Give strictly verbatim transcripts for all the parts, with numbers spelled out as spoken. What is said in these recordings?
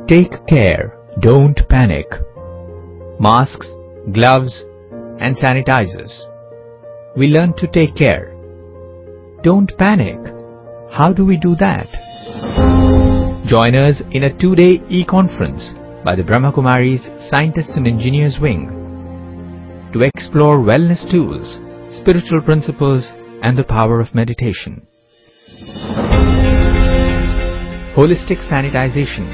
Take care, don't panic. Masks, gloves, and sanitizers. We learn to take care. Don't panic. How do we do that? Join us in a two-day e-conference by the Brahma Kumari's Scientists and Engineers Wing to explore wellness tools, spiritual principles, and the power of meditation. Holistic sanitization.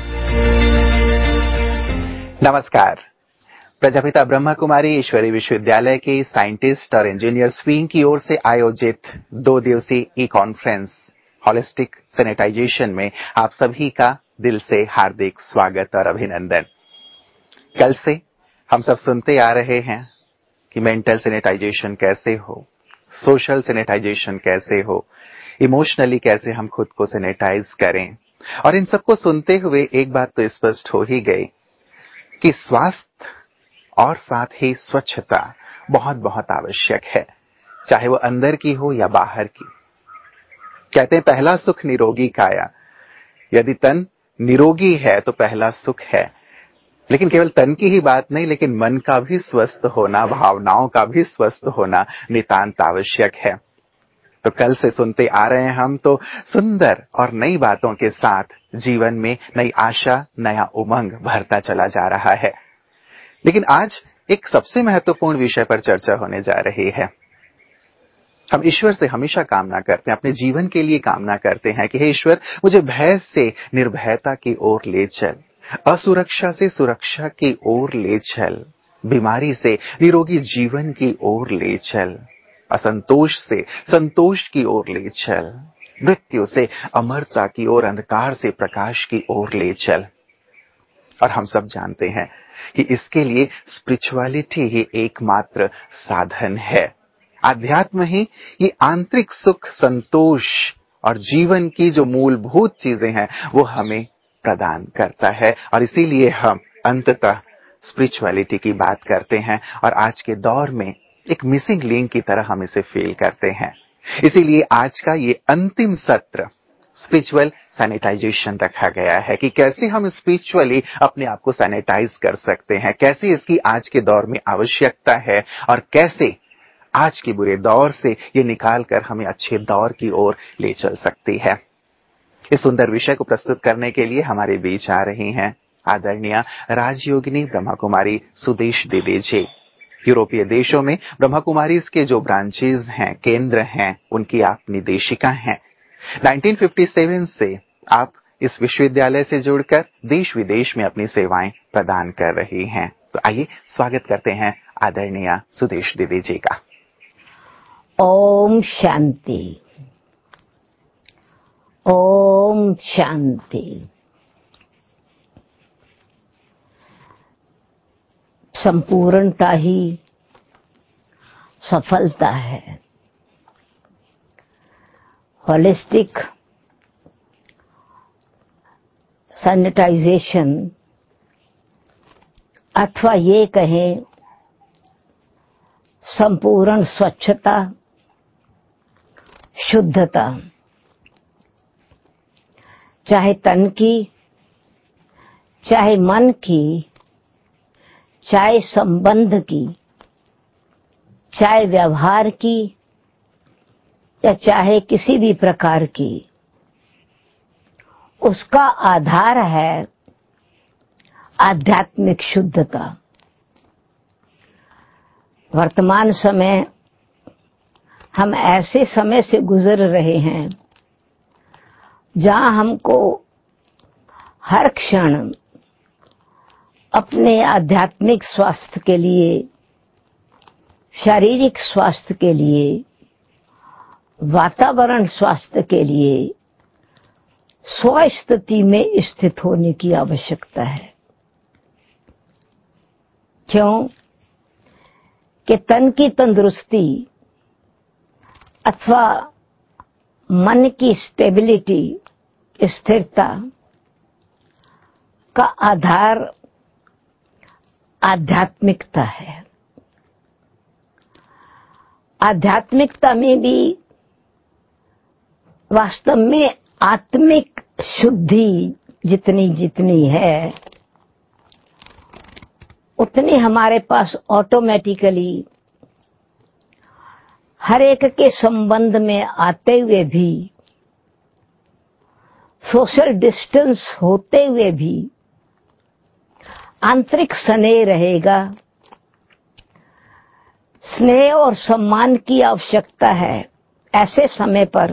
नमस्कार। प्रजापिता ब्रह्मा कुमारी ईश्वरीय विश्वविद्यालय के scientist और engineers wing की ओर से आयोजित दो दिवसीय ई कॉन्फ्रेंस होलिस्टिक सैनिटाइजेशन में आप सभी का दिल से हार्दिक स्वागत और अभिनंदन। कल से हम सब सुनते आ रहे हैं कि मेंटल सैनिटाइजेशन कैसे हो, सोशल सैनिटाइजेशन कैसे हो, इमोशनली कैसे हम खुद को सैनिटाइज करें। और इन सबको सुनते हुए एक बात तो स्पष्ट हो ही गई कि स्वास्थ्य और साथ ही स्वच्छता बहुत बहुत आवश्यक है, चाहे वो अंदर की हो या बाहर की। कहते हैं पहला सुख निरोगी काया। यदि तन निरोगी है तो पहला सुख है। लेकिन केवल तन की ही बात नहीं, लेकिन मन का भी स्वस्थ होना, भावनाओं का भी स्वस्थ होना नितांत आवश्यक है। तो कल से सुनते आ रहे हैं हम तो सुंदर और नई बातों के साथ जीवन में नई आशा, नया उमंग भरता चला जा रहा है। लेकिन आज एक सबसे महत्वपूर्ण विषय पर चर्चा होने जा रही है। हम ईश्वर से हमेशा कामना करते हैं, अपने जीवन के लिए कामना करते हैं कि हे ईश्वर, मुझे भय से निर्भयता की ओर ले चल, असुरक्षा से सुरक्षा की ओर ले चल, बीमारी से निरोगी जीवन की ओर ले चल, असंतोष से संतोष की ओर ले चल, मृत्यु से अमरता की ओर, अंधकार से प्रकाश की ओर ले चल। और हम सब जानते हैं कि इसके लिए स्पिरिचुअलिटी ही एकमात्र साधन है। आध्यात्म ही ये आंतरिक सुख, संतोष और जीवन की जो मूलभूत चीजें हैं वो हमें प्रदान करता है। और इसीलिए हम अंततः स्पिरिचुअलिटी की बात करते हैं और आज के दौर में एक मिसिंग लिंक की तरह हम इसे फील करते हैं। इसीलिए आज का ये अंतिम सत्र स्पिरिचुअल सैनिटाइजेशन रखा गया है कि कैसे हम स्पिरिचुअली अपने आप को सैनिटाइज कर सकते हैं, कैसे इसकी आज के दौर में आवश्यकता है और कैसे आज के बुरे दौर से ये निकाल कर हमें अच्छे दौर की ओर ले चल सकती है। इस सुंदर विषय को प्रस्तुत करने के लिए हमारे बीच आ रही हैं आदरणीय राजयोगिनी ब्रह्मा कुमारी सुदेश दीदी जी। यूरोपीय देशों में ब्रह्मा कुमारीज के जो ब्रांचेज हैं, केंद्र हैं, उनकी आप निदेशिका हैं। उन्नीस सौ सत्तावन से आप इस विश्वविद्यालय से जुड़कर देश विदेश में अपनी सेवाएं प्रदान कर रही हैं। तो आइए स्वागत करते हैं आदरणीय सुदेश दीदी जी का। ओम शांति, ओम शांति। संपूर्णता ही सफलता है। होलिस्टिक सैनिटाइजेशन अथवा ये कहें संपूर्ण स्वच्छता, शुद्धता, चाहे तन की, चाहे मन की, चाहे संबंध की, चाहे व्यवहार की, या चाहे किसी भी प्रकार की, उसका आधार है आध्यात्मिक शुद्धता। वर्तमान समय हम ऐसे समय से गुजर रहे हैं जहां हमको हर क्षण अपने आध्यात्मिक स्वास्थ्य के लिए, शारीरिक स्वास्थ्य के लिए, वातावरण स्वास्थ्य के लिए स्वस्थिति में स्थित होने की आवश्यकता है। क्यों? कि तन की तंदुरुस्ती अथवा मन की स्टेबिलिटी, स्थिरता का आधार आध्यात्मिकता है। आध्यात्मिकता में भी वास्तव में आत्मिक शुद्धि जितनी जितनी है उतनी हमारे पास ऑटोमेटिकली हर एक के संबंध में आते हुए भी, सोशल डिस्टेंस होते हुए भी आंतरिक स्नेह रहेगा। स्नेह और सम्मान की आवश्यकता है ऐसे समय पर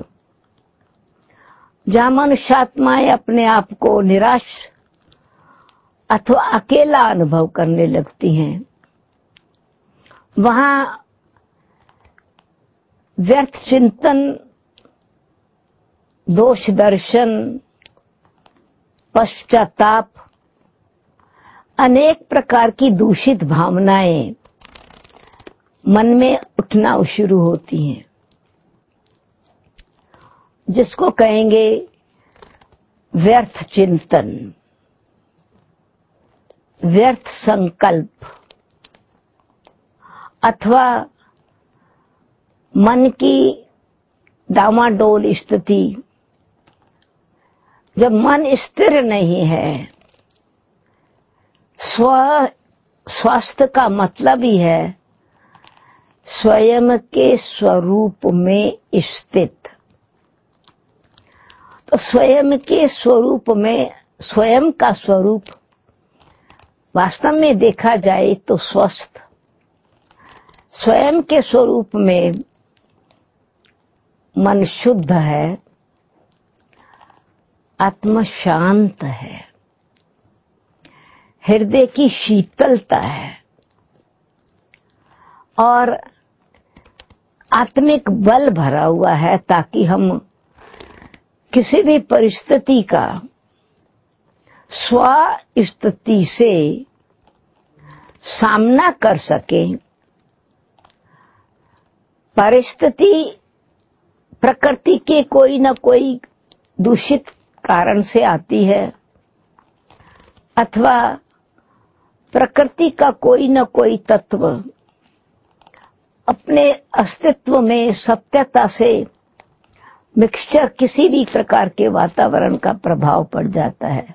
जहां मनुष्यात्माएं अपने आप को निराश अथवा अकेला अनुभव करने लगती हैं। वहां व्यर्थ चिंतन, दोष दर्शन, पश्चाताप, अनेक प्रकार की दूषित भावनाएं मन में उठना शुरू होती हैं, जिसको कहेंगे व्यर्थ चिंतन, व्यर्थ संकल्प, अथवा मन की डामाडोल स्थिति। जब मन स्थिर नहीं है, स्व स्वास्थ्य का मतलब ही है स्वयं के स्वरूप में स्थित। तो स्वयं के स्वरूप में, स्वयं का स्वरूप वास्तव में देखा जाए तो स्वस्थ, स्वयं के स्वरूप में मन शुद्ध है, आत्मा शांत है, हृदय की शीतलता है और आत्मिक बल भरा हुआ है, ताकि हम किसी भी परिस्थिति का स्व स्थिति से सामना कर सकें। परिस्थिति प्रकृति के कोई न कोई दूषित कारण से आती है, अथवा प्रकृति का कोई न कोई तत्व अपने अस्तित्व में सत्यता से मिक्सचर, किसी भी प्रकार के वातावरण का प्रभाव पड़ जाता है।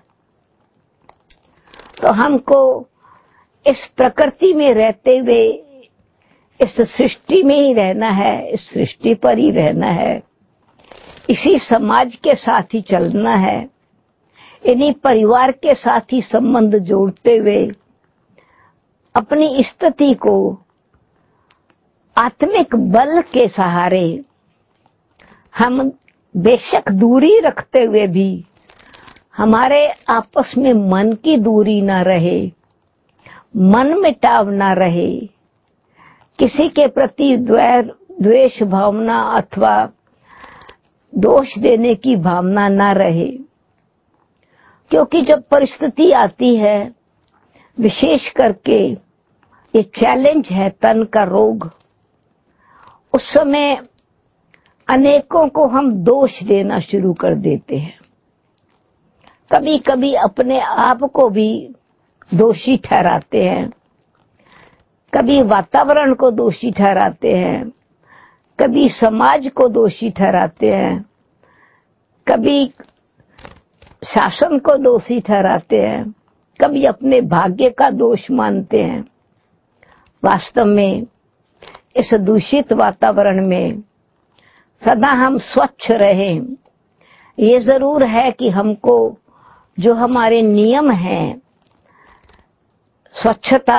तो हमको इस प्रकृति में रहते हुए इस सृष्टि में ही रहना है, इस सृष्टि पर ही रहना है, इसी समाज के साथ ही चलना है, इन्हीं परिवार के साथ ही संबंध जोड़ते हुए अपनी स्थिति को आत्मिक बल के सहारे हम बेशक दूरी रखते हुए भी, हमारे आपस में मन की दूरी ना रहे, मन मिटाव ना रहे, किसी के प्रति द्वेष भावना अथवा दोष देने की भावना ना रहे। क्योंकि जब परिस्थिति आती है, विशेष करके ये चैलेंज है तन का रोग, उस समय अनेकों को हम दोष देना शुरू कर देते हैं। कभी कभी अपने आप को भी दोषी ठहराते हैं, कभी वातावरण को दोषी ठहराते हैं, कभी समाज को दोषी ठहराते हैं, कभी शासन को दोषी ठहराते हैं, कभी अपने भाग्य का दोष मानते हैं। वास्तव में इस दूषित वातावरण में सदा हम स्वच्छ रहें। ये जरूर है कि हमको जो हमारे नियम हैं, स्वच्छता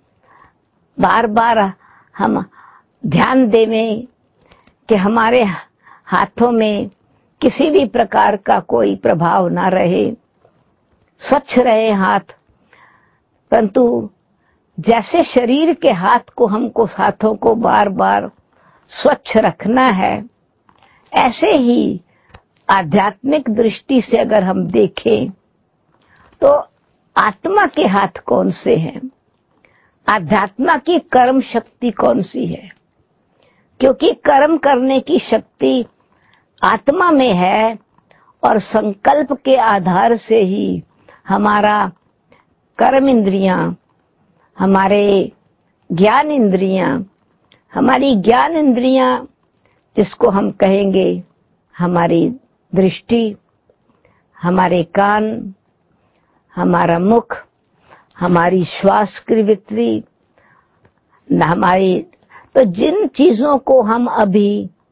बार बार हम ध्यान देवें कि हमारे हाथों में किसी भी प्रकार का कोई प्रभाव ना रहे, स्वच्छ रहे हाथ। परंतु जैसे शरीर के हाथ को हमको हाथों को बार बार स्वच्छ रखना है, ऐसे ही आध्यात्मिक दृष्टि से अगर हम देखें तो आत्मा के हाथ कौन से हैं, आध्यात्मा की कर्म शक्ति कौन सी है। क्योंकि कर्म करने की शक्ति आत्मा में है और संकल्प के आधार से ही हमारा कर्म इंद्रियां, हमारे ज्ञान इंद्रियां, हमारी ज्ञान इंद्रियां जिसको हम कहेंगे हमारी दृष्टि, हमारे कान, हमारा मुख, हमारी श्वास की वृत्ति, हमारी, तो जिन चीजों को हम अभी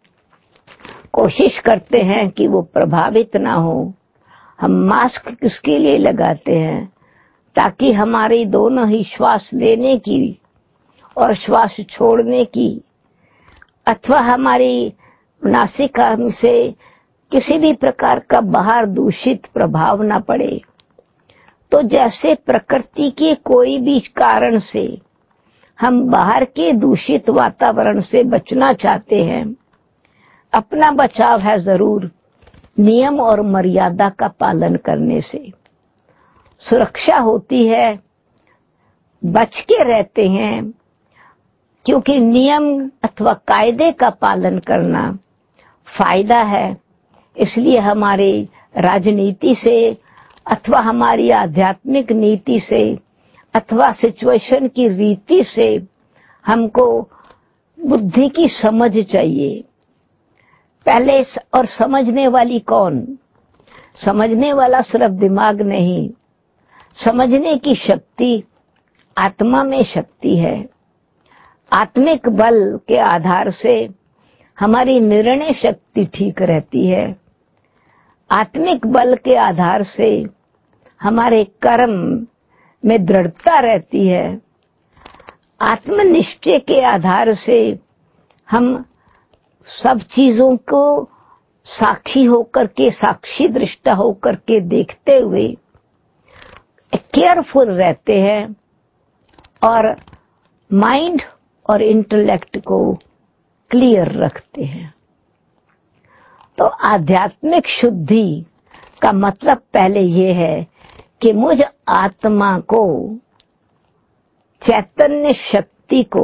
कोशिश करते हैं कि वो प्रभावित ना हो, हम मास्क किसके लिए लगाते हैं? ताकि हमारी दोनों ही श्वास लेने की और श्वास छोड़ने की, अथवा हमारी नासिका से किसी भी प्रकार का बाहर दूषित प्रभाव न पड़े। तो जैसे प्रकृति के कोई भी कारण से हम बाहर के दूषित वातावरण से बचना चाहते हैं, अपना बचाव है जरूर नियम और मर्यादा का पालन करने से। सुरक्षा होती है, बच के रहते हैं, क्योंकि नियम अथवा कायदे का पालन करना फायदा है। इसलिए हमारे राजनीति से अथवा हमारी आध्यात्मिक नीति से अथवा सिचुएशन की रीति से हमको बुद्धि की समझ चाहिए पहले। और समझने वाली कौन? समझने वाला सिर्फ दिमाग नहीं, समझने की शक्ति आत्मा में शक्ति है। आत्मिक बल के आधार से हमारी निर्णय शक्ति ठीक रहती है। आत्मिक बल के आधार से हमारे कर्म में दृढ़ता रहती है। आत्मनिश्चय के आधार से हम सब चीजों को साक्षी होकर के, साक्षी दृष्टा होकर के देखते हुए केयरफुल रहते हैं और माइंड और इंटेलेक्ट को क्लियर रखते हैं। तो आध्यात्मिक शुद्धि का मतलब पहले ये है कि मुझ आत्मा को, चैतन्य शक्ति को,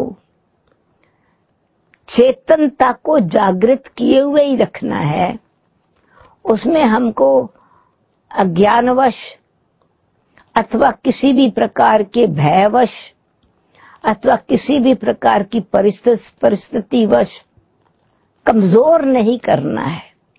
चेतनता को जागृत किए हुए ही रखना है। उसमें हमको अज्ञानवश अथवा किसी भी प्रकार के भयवश अथवा किसी भी प्रकार की परिस्थिति परिस्थितिवश कमजोर नहीं करना है।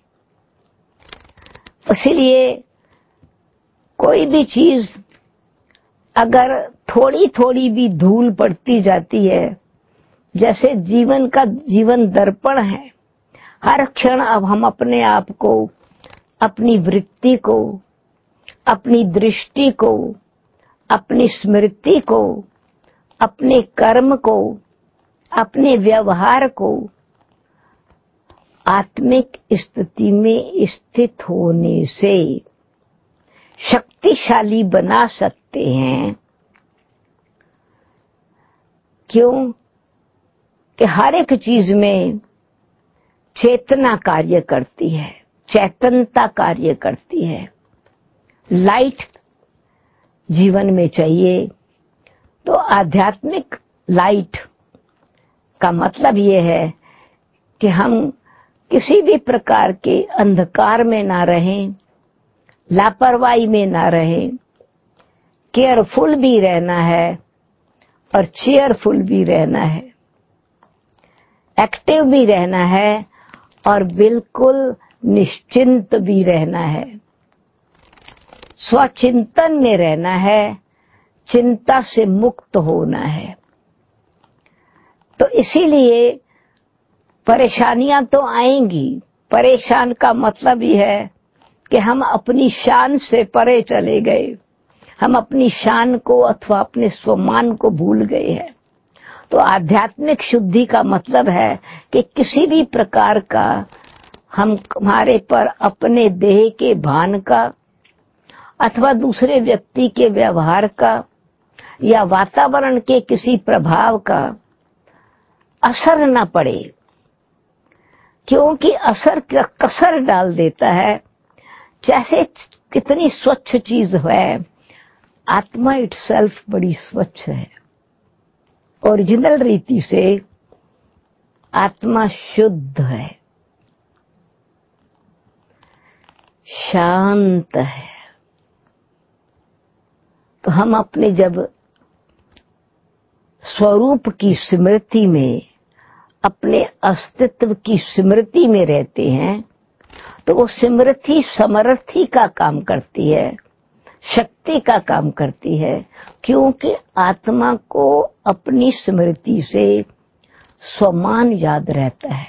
इसलिए कोई भी चीज अगर थोड़ी थोड़ी भी धूल पड़ती जाती है, जैसे जीवन का जीवन दर्पण है, हर क्षण अब हम अपने आप को, अपनी वृत्ति को, अपनी दृष्टि को, अपनी स्मृति को, अपने कर्म को, अपने व्यवहार को आत्मिक स्थिति में स्थित होने से शक्तिशाली बना सकते हैं। क्यों? कि हर एक चीज में चेतना कार्य करती है, चैतन्यता कार्य करती है। लाइट जीवन में चाहिए। तो आध्यात्मिक लाइट का मतलब ये है कि हम किसी भी प्रकार के अंधकार में ना रहें, लापरवाही में ना रहें, केयरफुल भी रहना है और चेयरफुल भी रहना है, एक्टिव भी रहना है और बिल्कुल निश्चिंत भी रहना है। स्वचिंतन में रहना है, चिंता से मुक्त होना है। तो इसीलिए परेशानियां तो आएंगी। परेशान का मतलब ये है कि हम अपनी शान से परे चले गए, हम अपनी शान को अथवा अपने स्वमान को भूल गए हैं। तो आध्यात्मिक शुद्धि का मतलब है कि किसी भी प्रकार का हम हमारे पर अपने देह के भान का अथवा दूसरे व्यक्ति के व्यवहार का या वातावरण के किसी प्रभाव का असर न पड़े, क्योंकि असर कसर डाल देता है। जैसे कितनी स्वच्छ चीज है, आत्मा इटसेल्फ बड़ी स्वच्छ है। ओरिजिनल रीति से आत्मा शुद्ध है, शांत है। तो हम अपने जब स्वरूप की स्मृति में, अपने अस्तित्व की स्मृति में रहते हैं, तो वो स्मृति समर्थी का काम करती है। शक्ति का काम करती है, क्योंकि आत्मा को अपनी स्मृति से स्वमान याद रहता है।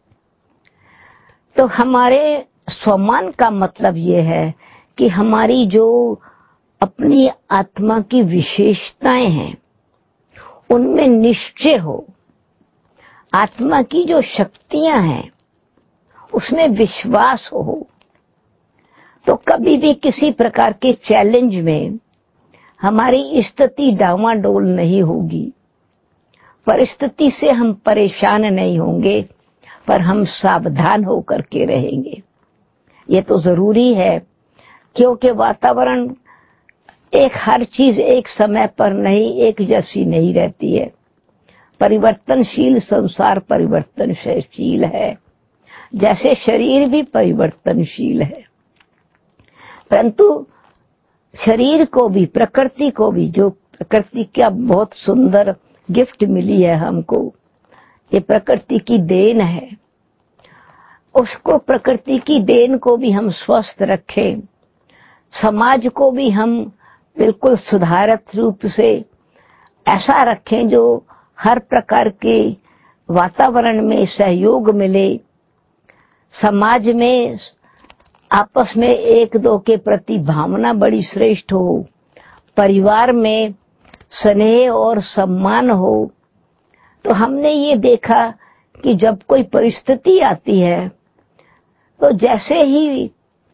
तो हमारे स्वमान का मतलब ये है कि हमारी जो अपनी आत्मा की विशेषताएं हैं उनमें निश्चय हो, आत्मा की जो शक्तियां हैं उसमें विश्वास हो, तो कभी भी किसी प्रकार के चैलेंज में हमारी स्थिति डावाडोल नहीं होगी, परिस्थिति से हम परेशान नहीं होंगे, पर हम सावधान होकर के रहेंगे। ये तो जरूरी है, क्योंकि वातावरण एक हर चीज एक समय पर नहीं एक जैसी नहीं रहती है। परिवर्तनशील संसार परिवर्तनशील है, जैसे शरीर भी परिवर्तनशील है। परंतु शरीर को भी, प्रकृति को भी, जो प्रकृति का बहुत सुंदर गिफ्ट मिली है हमको, ये प्रकृति की देन है, उसको, प्रकृति की देन को भी हम स्वस्थ रखें, समाज को भी हम बिल्कुल सुधारित रूप से ऐसा रखें जो हर प्रकार के वातावरण में सहयोग मिले, समाज में आपस में एक दो के प्रति भावना बड़ी श्रेष्ठ हो, परिवार में स्नेह और सम्मान हो। तो हमने ये देखा कि जब कोई परिस्थिति आती है तो जैसे ही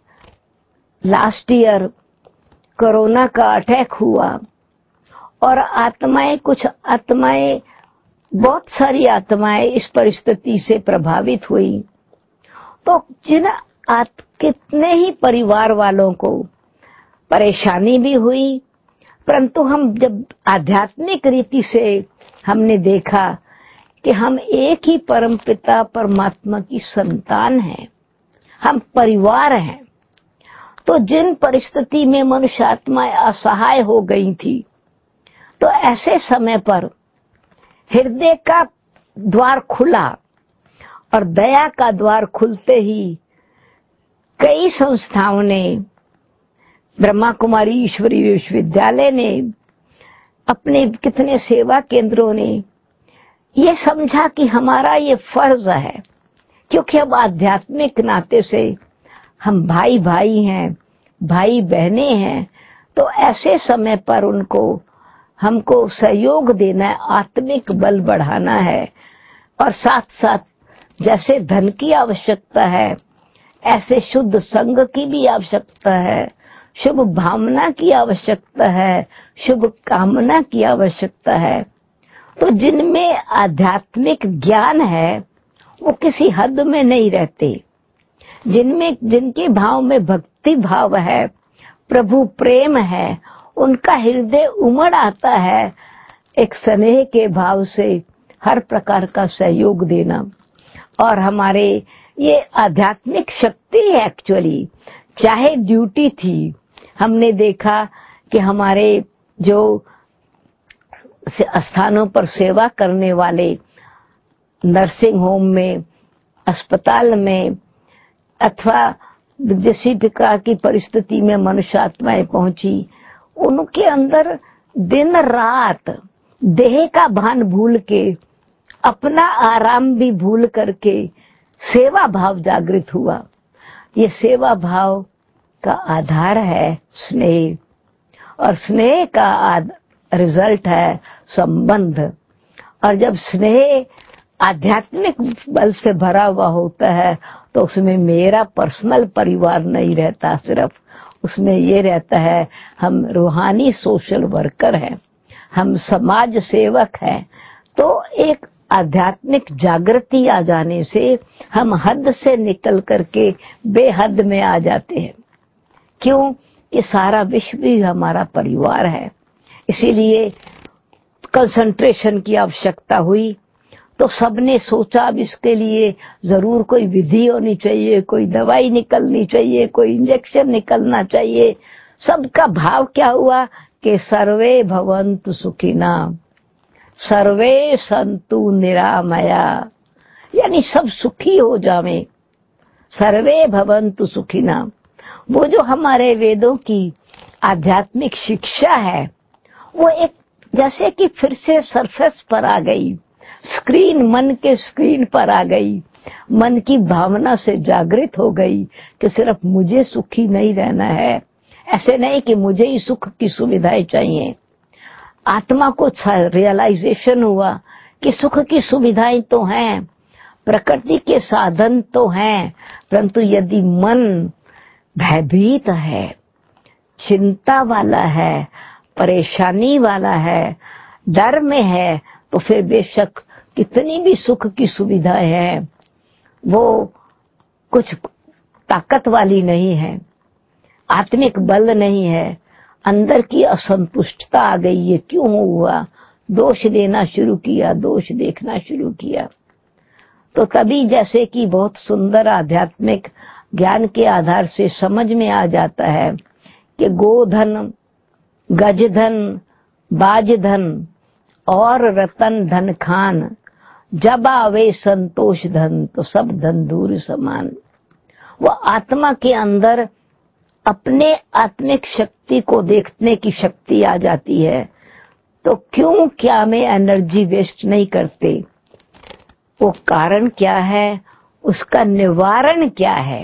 लास्ट ईयर कोरोना का अटैक हुआ और आत्माएं, कुछ आत्माएं, बहुत सारी आत्माएं इस परिस्थिति से प्रभावित हुई, तो जिन आत, कितने ही परिवार वालों को परेशानी भी हुई, परंतु हम जब आध्यात्मिक रीति से हमने देखा कि हम एक ही परमपिता परमात्मा की संतान हैं, हम परिवार हैं, तो जिन परिस्थिति में मनुष्य आत्माएं असहाय हो गई थी, तो ऐसे समय पर हृदय का द्वार खुला और दया का द्वार खुलते ही कई संस्थाओं ने, ब्रह्मा कुमारी ईश्वरीय विश्वविद्यालय ने, अपने कितने सेवा केंद्रों ने ये समझा कि हमारा ये फर्ज है, क्योंकि अब आध्यात्मिक नाते से हम भाई भाई हैं, भाई बहनें हैं, तो ऐसे समय पर उनको, हमको सहयोग देना है, आत्मिक बल बढ़ाना है, और साथ साथ जैसे धन की आवश्यकता है, ऐसे शुद्ध संग की भी आवश्यकता है, शुभ भावना की आवश्यकता है, शुभ कामना की आवश्यकता है। तो जिनमें आध्यात्मिक ज्ञान है वो किसी हद में नहीं रहते, जिनमें, जिनके भाव में भक्ति भाव है, प्रभु प्रेम है, उनका हृदय उमड़ आता है एक स्नेह के भाव से हर प्रकार का सहयोग देना। और हमारे ये आध्यात्मिक शक्ति है एक्चुअली, चाहे ड्यूटी थी, हमने देखा कि हमारे जो स्थानों पर सेवा करने वाले, नर्सिंग होम में, अस्पताल में, अथवा जिस प्रकार की परिस्थिति में मनुष्य आत्माएं पहुंची, उनके अंदर दिन रात देह का भान भूल के, अपना आराम भी भूल करके सेवा भाव जागृत हुआ। ये सेवा भाव का आधार है स्नेह, और स्नेह का रिजल्ट है संबंध। और जब स्नेह आध्यात्मिक बल से भरा हुआ होता है तो उसमें मेरा पर्सनल परिवार नहीं रहता, सिर्फ उसमें ये रहता है हम रूहानी सोशल वर्कर हैं, हम समाज सेवक हैं। तो एक आध्यात्मिक जागृति आ जाने से हम हद से निकल करके बेहद में आ जाते हैं, क्यों कि सारा विश्व भी हमारा परिवार है। इसीलिए कंसंट्रेशन की आवश्यकता हुई तो सबने सोचा अब इसके लिए जरूर कोई विधि होनी चाहिए, कोई दवाई निकलनी चाहिए, कोई इंजेक्शन निकलना चाहिए। सबका भाव क्या हुआ कि सर्वे भवन्तु सुखिना, सर्वे सन्तु निरामया, यानी सब सुखी हो जावें, सर्वे भवन्तु सुखिना। वो जो हमारे वेदों की आध्यात्मिक शिक्षा है वो एक जैसे कि फिर से सरफेस पर आ गई, स्क्रीन मन के स्क्रीन पर आ गई, मन की भावना से जागृत हो गई कि सिर्फ मुझे सुखी नहीं रहना है, ऐसे नहीं कि मुझे ही सुख की सुविधाएं चाहिए। आत्मा को रियलाइजेशन हुआ कि सुख की सुविधाएं तो हैं, प्रकृति के साधन तो हैं, परंतु यदि मन भयभीत है, चिंता वाला है, परेशानी वाला है, डर में है, तो फिर बेशक कितनी भी सुख की सुविधाएं हैं वो कुछ ताकत वाली नहीं है, आत्मिक बल नहीं है। अंदर की असंतुष्टता आ गई, ये क्यों हुआ, दोष देना शुरू किया, दोष देखना शुरू किया। तो तभी जैसे कि बहुत सुंदर आध्यात्मिक ज्ञान के आधार से समझ में आ जाता है कि गोधन, गजधन, बाजधन और रतन धन खान, जब आवे संतोष धन तो सब धन दूर समान। वो आत्मा के अंदर अपने आत्मिक शक्ति को देखने की शक्ति आ जाती है, तो क्यों क्या में एनर्जी वेस्ट नहीं करते। वो कारण क्या है, उसका निवारण क्या है।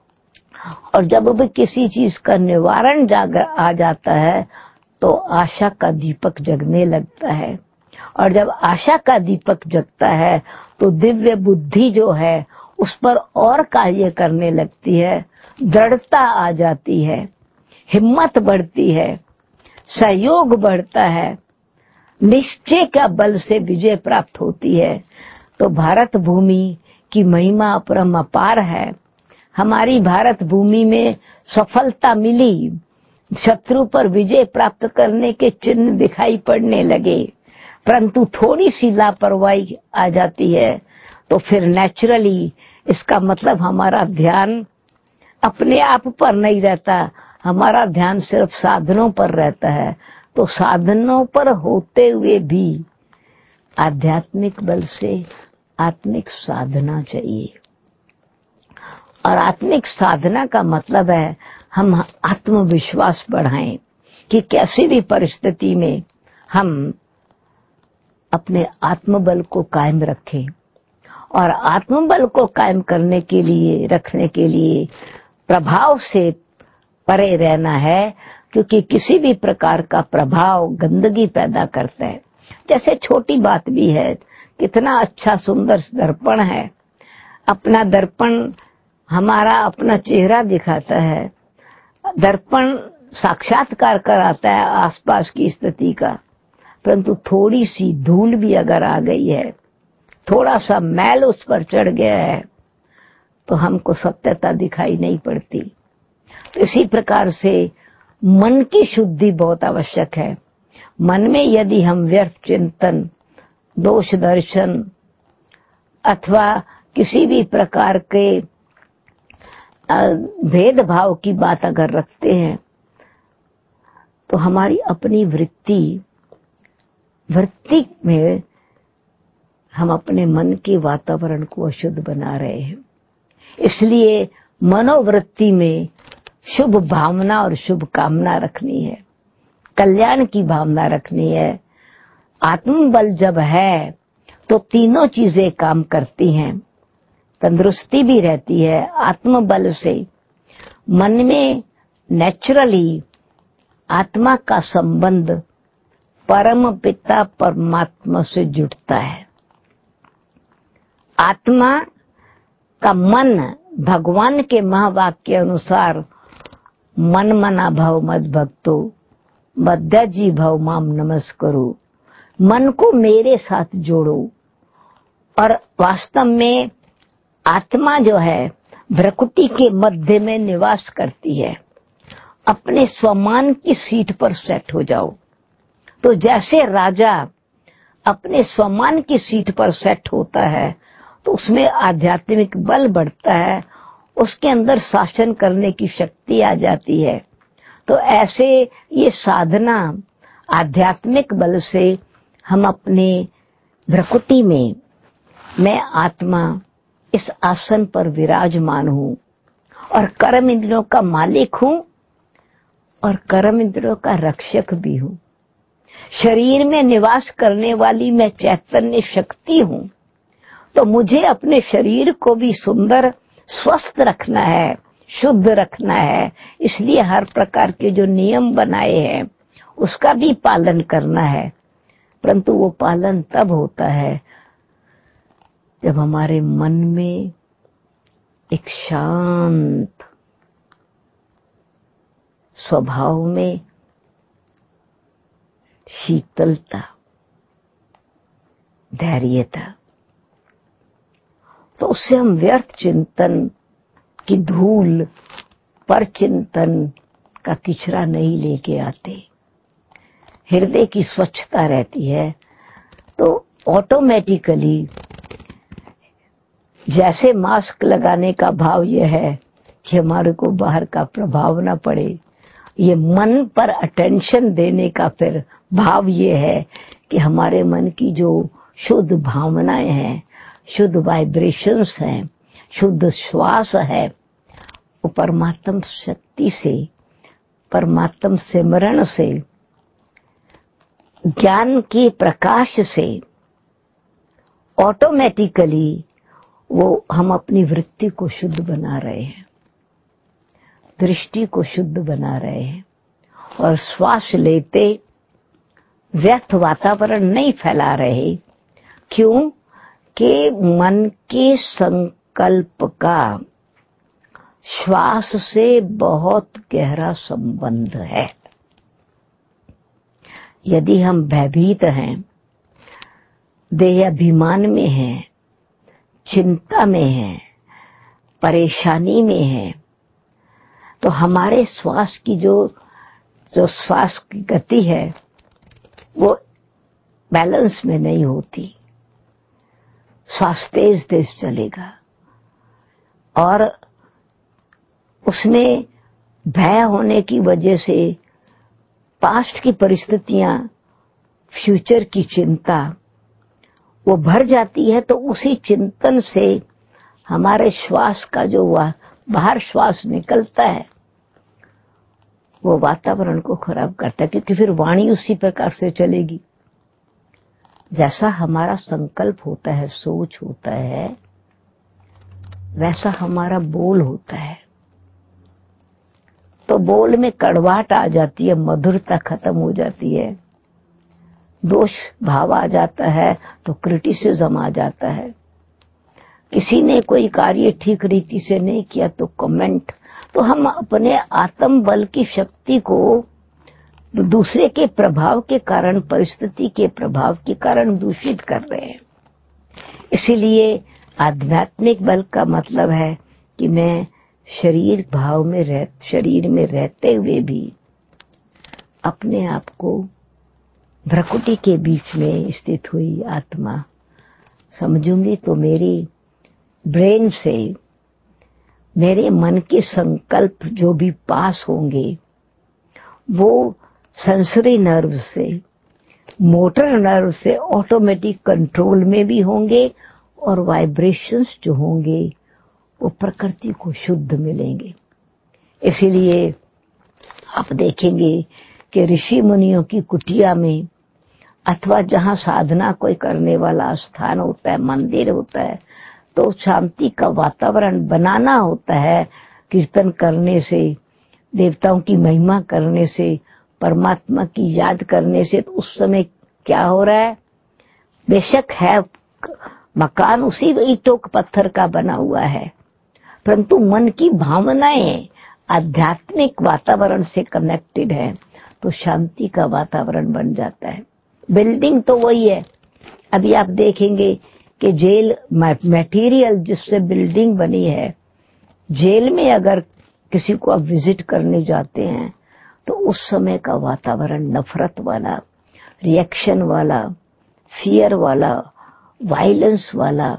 और जब भी किसी चीज का निवारण जाग आ जाता है तो आशा का दीपक जगने लगता है, और जब आशा का दीपक जगता है तो दिव्य बुद्धि जो है उस पर और कार्य करने लगती है, दृढ़ता आ जाती है, हिम्मत बढ़ती है, सहयोग बढ़ता है, निश्चय का बल से विजय प्राप्त होती है। तो भारत भूमि की महिमा अपरम अपार है। हमारी भारत भूमि में सफलता मिली, शत्रु पर विजय प्राप्त करने के चिन्ह दिखाई पड़ने लगे, परंतु थोड़ी सी लापरवाही आ जाती है तो फिर नेचुरली इसका मतलब हमारा ध्यान अपने आप पर नहीं रहता, हमारा ध्यान सिर्फ साधनों पर रहता है। तो साधनों पर होते हुए भी आध्यात्मिक बल से आत्मिक साधना चाहिए। और आत्मिक साधना का मतलब है हम आत्मविश्वास बढ़ाएं कि कैसी भी परिस्थिति में हम अपने आत्मबल को कायम रखें। और आत्मबल को कायम करने के लिए रखने के लिए प्रभाव से परे रहना है, क्योंकि किसी भी प्रकार का प्रभाव गंदगी पैदा करता है। जैसे छोटी बात भी है, कितना अच्छा सुंदर दर्पण है, अपना दर्पण हमारा अपना चेहरा दिखाता है, दर्पण साक्षात्कार कराता है आसपास की स्थिति का, परंतु थोड़ी सी धूल भी अगर आ गई है, थोड़ा सा मैल उस पर चढ़ गया है, तो हमको सत्यता दिखाई नहीं पड़ती। तो इसी प्रकार से मन की शुद्धि बहुत आवश्यक है। मन में यदि हम व्यर्थ चिंतन, दोष दर्शन अथवा किसी भी प्रकार के भेदभाव की बात अगर रखते हैं तो हमारी अपनी वृत्ति वृत्ति में हम अपने मन के वातावरण को अशुद्ध बना रहे हैं। इसलिए मनोवृत्ति में शुभ भावना और शुभ कामना रखनी है, कल्याण की भावना रखनी है। आत्मबल जब है तो तीनों चीजें काम करती हैं, तंदुरुस्ती भी रहती है। आत्मबल से मन में नेचुरली आत्मा का संबंध परम पिता परमात्मा से जुड़ता है। आत्मा का मन भगवान के महावाक्य के अनुसार मन मना भव मद भक्तो मद्याजी भव माम नमस्करो, मन को मेरे साथ जोड़ो। और वास्तव में आत्मा जो है भ्रकुटी के मध्य में निवास करती है। अपने स्वमान की सीट पर सेट हो जाओ। तो जैसे राजा अपने स्वमान की सीट पर सेट होता है तो उसमें आध्यात्मिक बल बढ़ता है, उसके अंदर शासन करने की शक्ति आ जाती है। तो ऐसे ये साधना आध्यात्मिक बल से हम अपने भ्रकुटी में, मैं आत्मा इस आसन पर विराजमान हूँ और कर्म इंद्रियों का मालिक हूँ और कर्म इंद्रियों का रक्षक भी हूं। शरीर में निवास करने वाली मैं चैतन्य शक्ति हूं, तो मुझे अपने शरीर को भी सुंदर स्वस्थ रखना है, शुद्ध रखना है। इसलिए हर प्रकार के जो नियम बनाए हैं उसका भी पालन करना है। परंतु वो पालन तब होता है जब हमारे मन में एक शांत स्वभाव में शीतलता, धैर्यता, तो उससे हम व्यर्थ चिंतन की धूल पर चिंतन का किचरा नहीं लेके आते। हृदय की स्वच्छता रहती है तो ऑटोमेटिकली, जैसे मास्क लगाने का भाव यह है कि हमारे को बाहर का प्रभाव ना पड़े, ये मन पर अटेंशन देने का फिर भाव ये है कि हमारे मन की जो शुद्ध भावनाएं हैं, शुद्ध वाइब्रेशंस हैं, शुद्ध श्वास है, वो परमात्म शक्ति से, परमात्म सिमरण से, ज्ञान के प्रकाश से ऑटोमेटिकली वो हम अपनी वृत्ति को शुद्ध बना रहे हैं, दृष्टि को शुद्ध बना रहे हैं और श्वास लेते व्यर्थ वातावरण नहीं फैला रहे। क्यों? कि मन के संकल्प का श्वास से बहुत गहरा संबंध है। यदि हम भयभीत हैं, देह अभिमान में हैं, चिंता में हैं, परेशानी में हैं, तो हमारे श्वास की जो जो श्वास की गति है वो बैलेंस में नहीं होती। श्वास तेज तेज चलेगा और उसमें भय होने की वजह से पास्ट की परिस्थितियां, फ्यूचर की चिंता वो भर जाती है। तो उसी चिंतन से हमारे श्वास का जो बाहर श्वास निकलता है वो वातावरण को खराब करता है, क्योंकि फिर वाणी उसी प्रकार से चलेगी। जैसा हमारा संकल्प होता है, सोच होता है, वैसा हमारा बोल होता है। तो बोल में कड़वाहट आ जाती है, मधुरता खत्म हो जाती है, दोष भाव आ जाता है, तो क्रिटिसिज्म आ जाता है। किसी ने कोई कार्य ठीक रीति से नहीं किया तो कमेंट। तो हम अपने आत्म बल की शक्ति को दूसरे के प्रभाव के कारण, परिस्थिति के प्रभाव के कारण दूषित कर रहे हैं। इसीलिए आध्यात्मिक बल का मतलब है कि मैं शरीर भाव में रह शरीर में रहते हुए भी अपने आप को भ्रकुटी के बीच में स्थित हुई आत्मा समझूंगी। तो मेरी ब्रेन से मेरे मन के संकल्प जो भी पास होंगे वो सेंसरी नर्व से, मोटर नर्व से ऑटोमेटिक कंट्रोल में भी होंगे और वाइब्रेशंस जो होंगे वो प्रकृति को शुद्ध मिलेंगे। इसीलिए आप देखेंगे कि ऋषि मुनियों की कुटिया में अथवा जहां साधना कोई करने वाला स्थान होता है, मंदिर होता है, तो शांति का वातावरण बनाना होता है। कीर्तन करने से, देवताओं की महिमा करने से, परमात्मा की याद करने से, तो उस समय क्या हो रहा है? बेशक है मकान उसी ईंटों पत्थर का बना हुआ है, परंतु मन की भावनाएं आध्यात्मिक वातावरण से कनेक्टेड है, तो शांति का वातावरण बन जाता है। बिल्डिंग तो वही है। अभी आप देखेंगे कि जेल मटेरियल जिससे बिल्डिंग बनी है, जेल में अगर किसी को आप विजिट करने जाते हैं तो उस समय का वातावरण नफरत वाला, रिएक्शन वाला, फियर वाला, वायलेंस वाला।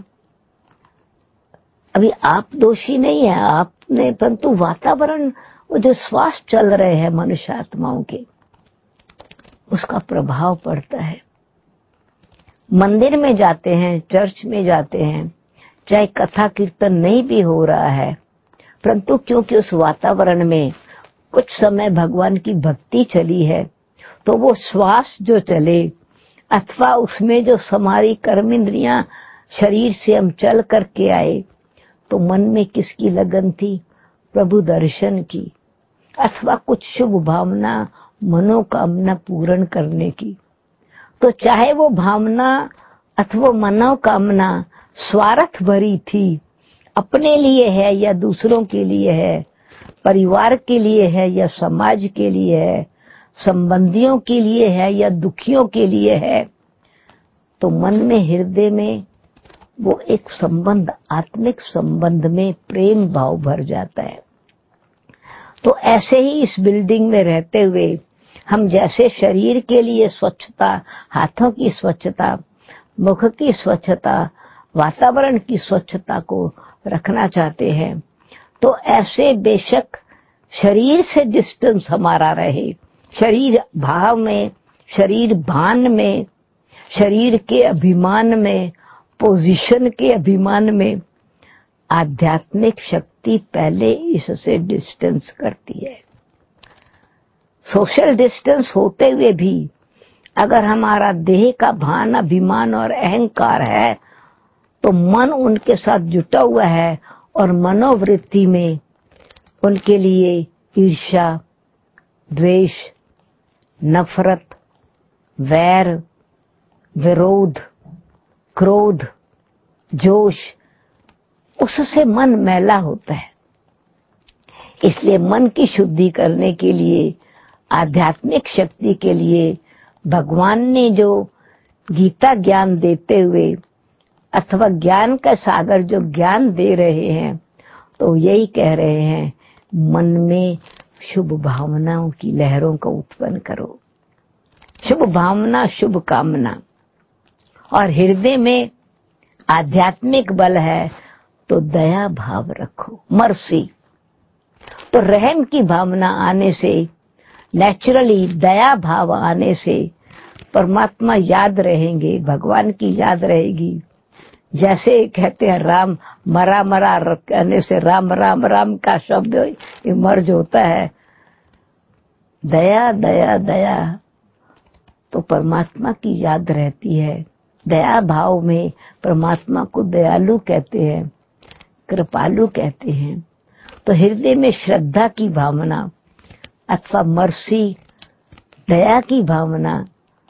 अभी आप दोषी नहीं है आपने, परंतु वातावरण, वो जो श्वास चल रहे हैं मनुष्य आत्माओं के, उसका प्रभाव पड़ता है। मंदिर में जाते हैं, चर्च में जाते हैं, चाहे कथा कीर्तन नहीं भी हो रहा है, परंतु क्योंकि उस वातावरण में कुछ समय भगवान की भक्ति चली है तो वो श्वास जो चले अथवा उसमें जो हमारी कर्म इंद्रियां शरीर से हम चल करके आए तो मन में किसकी लगन थी? प्रभु दर्शन की अथवा कुछ शुभ भावना मनोकामना पूर्ण करने की। तो चाहे वो भावना अथवा मनोकामना स्वार्थ भरी थी, अपने लिए है या दूसरों के लिए है, परिवार के लिए है या समाज के लिए है, संबंधियों के लिए है या दुखियों के लिए है, तो मन में हृदय में वो एक संबंध आत्मिक संबंध में प्रेम भाव भर जाता है। तो ऐसे ही इस बिल्डिंग में रहते हुए हम जैसे शरीर के लिए स्वच्छता, हाथों की स्वच्छता, मुख की स्वच्छता, वातावरण की स्वच्छता को रखना चाहते हैं, तो ऐसे बेशक शरीर से डिस्टेंस हमारा रहे, शरीर भाव में, शरीर भान में, शरीर के अभिमान में, पोजीशन के अभिमान में, आध्यात्मिक शक्ति पहले इससे डिस्टेंस करती है। सोशल डिस्टेंस होते हुए भी अगर हमारा देह का भान, अभिमान और अहंकार है तो मन उनके साथ जुटा हुआ है और मनोवृत्ति में उनके लिए ईर्ष्या, द्वेष, नफरत, वैर, विरोध, क्रोध, जोश, उससे मन मैला होता है। इसलिए मन की शुद्धि करने के लिए, आध्यात्मिक शक्ति के लिए भगवान ने जो गीता ज्ञान देते हुए अथवा ज्ञान का सागर जो ज्ञान दे रहे हैं तो यही कह रहे हैं, मन में शुभ भावनाओं की लहरों को उत्पन्न करो। शुभ भावना, शुभ कामना, और हृदय में आध्यात्मिक बल है तो दया भाव रखो, मर्सी। तो रहम की भावना आने से, नेचुरली दया भाव आने से परमात्मा याद रहेंगे, भगवान की याद रहेगी। जैसे कहते हैं राम मरा मरा कहने से राम राम राम का शब्द इमर्ज होता है, दया दया दया, तो परमात्मा की याद रहती है। दया भाव में परमात्मा को दयालु कहते हैं, कृपालु कहते हैं। तो हृदय में श्रद्धा की भावना अथवा मर्सी, दया की भावना,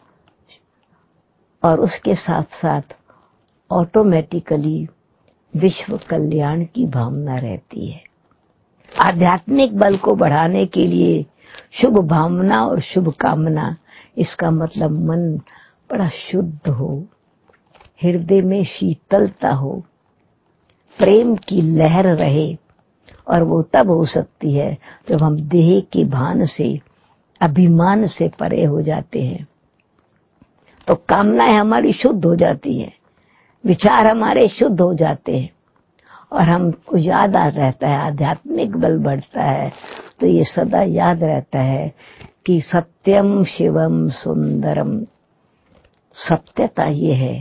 और उसके साथ साथ ऑटोमेटिकली विश्व कल्याण की भावना रहती है। आध्यात्मिक बल को बढ़ाने के लिए शुभ भावना और शुभ कामना, इसका मतलब मन बड़ा शुद्ध हो, हृदय में शीतलता हो, प्रेम की लहर रहे, और वो तब हो सकती है जब हम देह के भान से, अभिमान से परे हो जाते हैं। तो कामनाएं हमारी शुद्ध हो जाती हैं, विचार हमारे शुद्ध हो जाते हैं, और हमको याद आ रहता है, आध्यात्मिक बल बढ़ता है तो ये सदा याद रहता है कि सत्यम शिवम सुंदरम। सत्यता ये है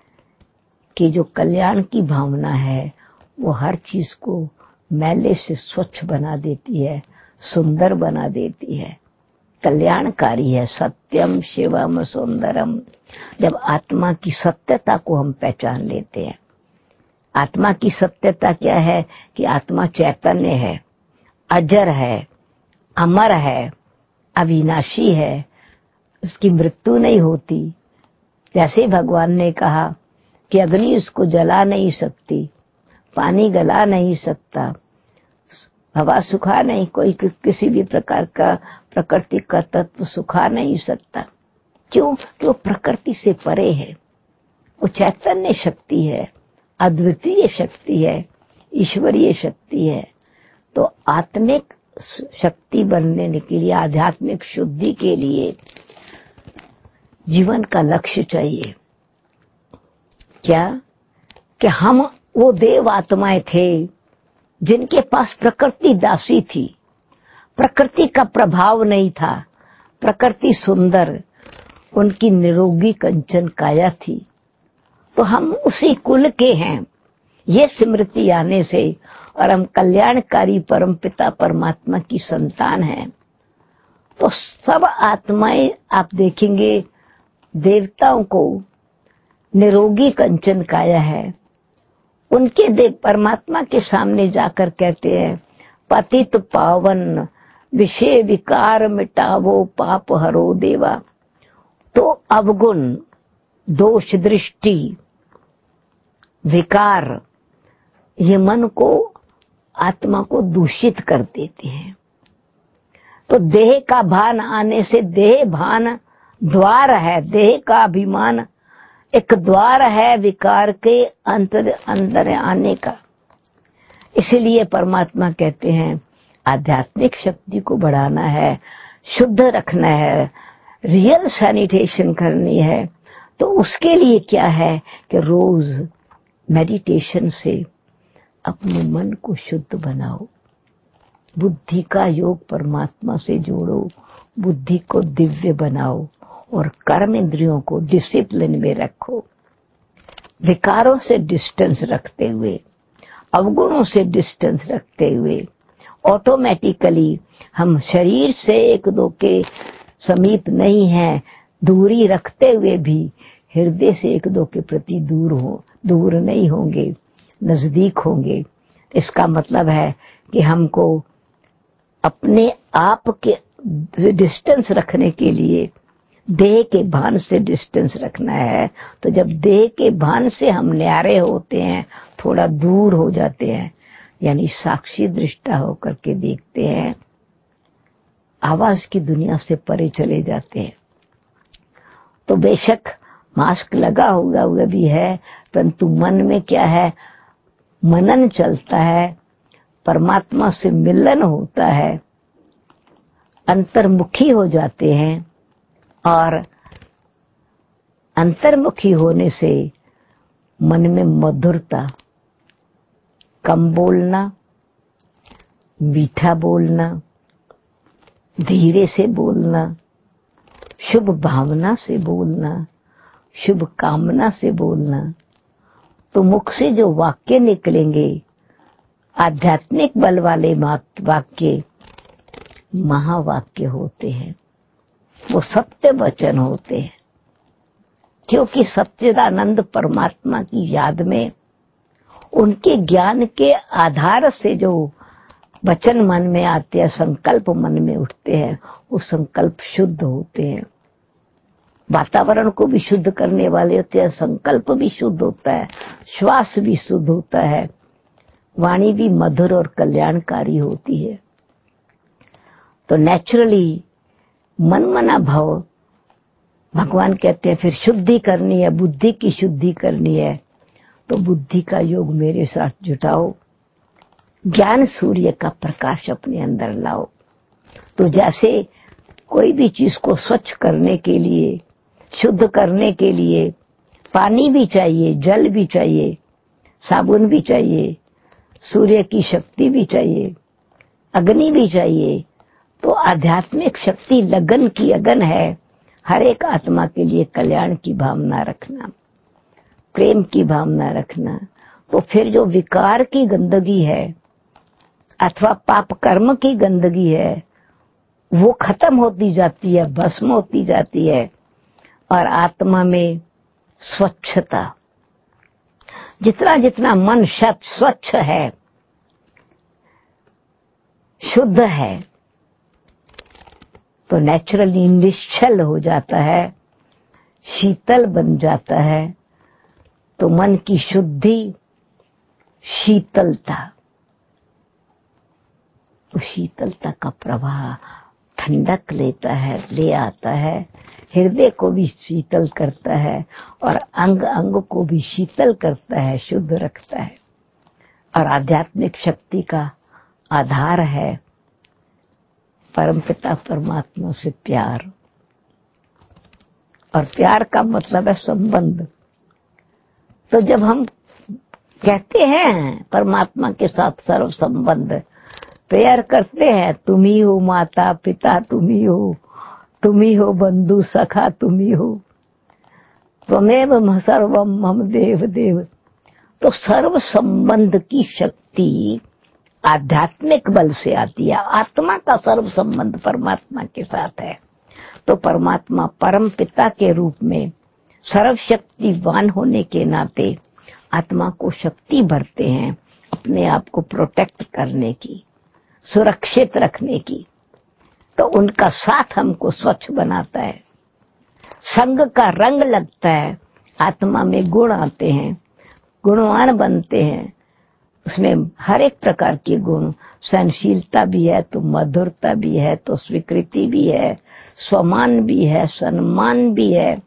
कि जो कल्याण की भावना है वो हर चीज को मैले से स्वच्छ बना देती है, सुंदर बना देती है, कल्याणकारी है। सत्यम शिवम सुंदरम। जब आत्मा की सत्यता को हम पहचान लेते हैं, आत्मा की सत्यता क्या है कि आत्मा चैतन्य है, अजर है, अमर है, अविनाशी है, उसकी मृत्यु नहीं होती। जैसे भगवान ने कहा कि अग्नि उसको जला नहीं सकती, पानी गला नहीं सकता, हवा सुखा नहीं, कोई किसी भी प्रकार का प्रकृति का तत्व सुखा नहीं सकता। क्यों? कि वो प्रकृति से परे है, वो चैतन्य शक्ति है, अद्वितीय शक्ति है, ईश्वरीय शक्ति है। तो आत्मिक शक्ति बनने के लिए, आध्यात्मिक शुद्धि के लिए जीवन का लक्ष्य चाहिए। क्या? कि हम वो देव आत्माएं थे जिनके पास प्रकृति दासी थी, प्रकृति का प्रभाव नहीं था, प्रकृति सुंदर, उनकी निरोगी कंचन काया थी। तो हम उसी कुल के हैं, ये स्मृति आने से, और हम कल्याणकारी परमपिता परमात्मा की संतान हैं। तो सब आत्माएं आप देखेंगे देवताओं को निरोगी कंचन काया है, उनके देव परमात्मा के सामने जाकर कहते हैं पतित पावन विषय विकार मिटावो पाप हरो देवा। तो अवगुण, दोष, दृष्टि, विकार ये मन को, आत्मा को दूषित कर देते हैं। तो देह का भान आने से, देह भान द्वार है, देह का अभिमान एक द्वार है विकार के अंतर अंदर आने का। इसलिए परमात्मा कहते हैं आध्यात्मिक शक्ति को बढ़ाना है, शुद्ध रखना है, रियल सैनिटेशन करनी है। तो उसके लिए क्या है कि रोज मेडिटेशन से अपने मन को शुद्ध बनाओ, बुद्धि का योग परमात्मा से जोड़ो, बुद्धि को दिव्य बनाओ और कर्म इंद्रियों को डिसिप्लिन में रखो। विकारों से डिस्टेंस रखते हुए, अवगुणों से डिस्टेंस रखते हुए ऑटोमेटिकली हम शरीर से एक दो के समीप नहीं है, दूरी रखते हुए भी हृदय से एक दो के प्रति दूर हो दूर नहीं होंगे, नजदीक होंगे। इसका मतलब है कि हमको अपने आप के डिस्टेंस रखने के लिए देह के भान से डिस्टेंस रखना है। तो जब देह के भान से हम न्यारे होते हैं, थोड़ा दूर हो जाते हैं, यानी साक्षी दृष्टा होकर के देखते हैं, आवाज की दुनिया से परे चले जाते हैं। तो बेशक मास्क लगा हुआ हुआ भी है, परंतु मन में क्या है, मनन चलता है, परमात्मा से मिलन होता है, अंतर्मुखी हो जाते हैं। और अंतर्मुखी होने से मन में मधुरता, कम बोलना, मीठा बोलना, धीरे से बोलना, शुभ भावना से बोलना, शुभ कामना से बोलना। तो मुख से जो वाक्य निकलेंगे आध्यात्मिक बल वाले वाक्य महावाक्य होते हैं, वो सत्य वचन होते हैं। क्योंकि सच्चिदानंद परमात्मा की याद में उनके ज्ञान के आधार से जो वचन मन में आते हैं, संकल्प मन में उठते हैं, वो संकल्प शुद्ध होते हैं, वातावरण को भी शुद्ध करने वाले होते हैं, संकल्प भी शुद्ध होता है, श्वास भी शुद्ध होता है, वाणी भी मधुर और कल्याणकारी होती है। तो नेचुरली मन मना भाव, भगवान कहते हैं फिर शुद्धि करनी है, बुद्धि की शुद्धि करनी है, तो बुद्धि का योग मेरे साथ जुटाओ, ज्ञान सूर्य का प्रकाश अपने अंदर लाओ। तो जैसे कोई भी चीज को स्वच्छ करने के लिए, शुद्ध करने के लिए पानी भी चाहिए, जल भी चाहिए, साबुन भी चाहिए, सूर्य की शक्ति भी चाहिए, अग्नि भी चाहिए। तो आध्यात्मिक शक्ति लगन की अगन है, हर एक आत्मा के लिए कल्याण की भावना रखना, प्रेम की भावना रखना। तो फिर जो विकार की गंदगी है अथवा पाप कर्म की गंदगी है वो खत्म होती जाती है, भस्म होती जाती है, और आत्मा में स्वच्छता, जितना जितना मन शत स्वच्छ है, शुद्ध है, तो नेचुरली निश्चल हो जाता है, शीतल बन जाता है। तो मन की शुद्धि, शीतलता, तो शीतलता का प्रवाह ठंडक लेता है, ले आता है, हृदय को भी शीतल करता है और अंग अंग को भी शीतल करता है, शुद्ध रखता है। और आध्यात्मिक शक्ति का आधार है परमपिता परमात्मा से प्यार, और प्यार का मतलब है संबंध। तो जब हम कहते हैं परमात्मा के साथ सर्व संबंध, प्रेयर करते हैं, तुम ही हो माता पिता, तुम ही हो, तुम ही हो बंधु सखा, तुम ही हो, त्वमेव सर्वम मम देव देव। तो सर्व संबंध की शक्ति आध्यात्मिक बल से आती है। आत्मा का सर्व संबंध परमात्मा के साथ है। तो परमात्मा परम पिता के रूप में सर्वशक्तिवान होने के नाते आत्मा को शक्ति भरते हैं अपने आप को प्रोटेक्ट करने की, सुरक्षित रखने की। तो उनका साथ हमको स्वच्छ बनाता है, संग का रंग लगता है, आत्मा में गुण आते हैं, गुणवान बनते हैं। उसमें हर एक प्रकार के गुण, सहनशीलता भी है तो मधुरता भी है तो स्वीकृति भी है, स्वमान भी है, सम्मान भी है,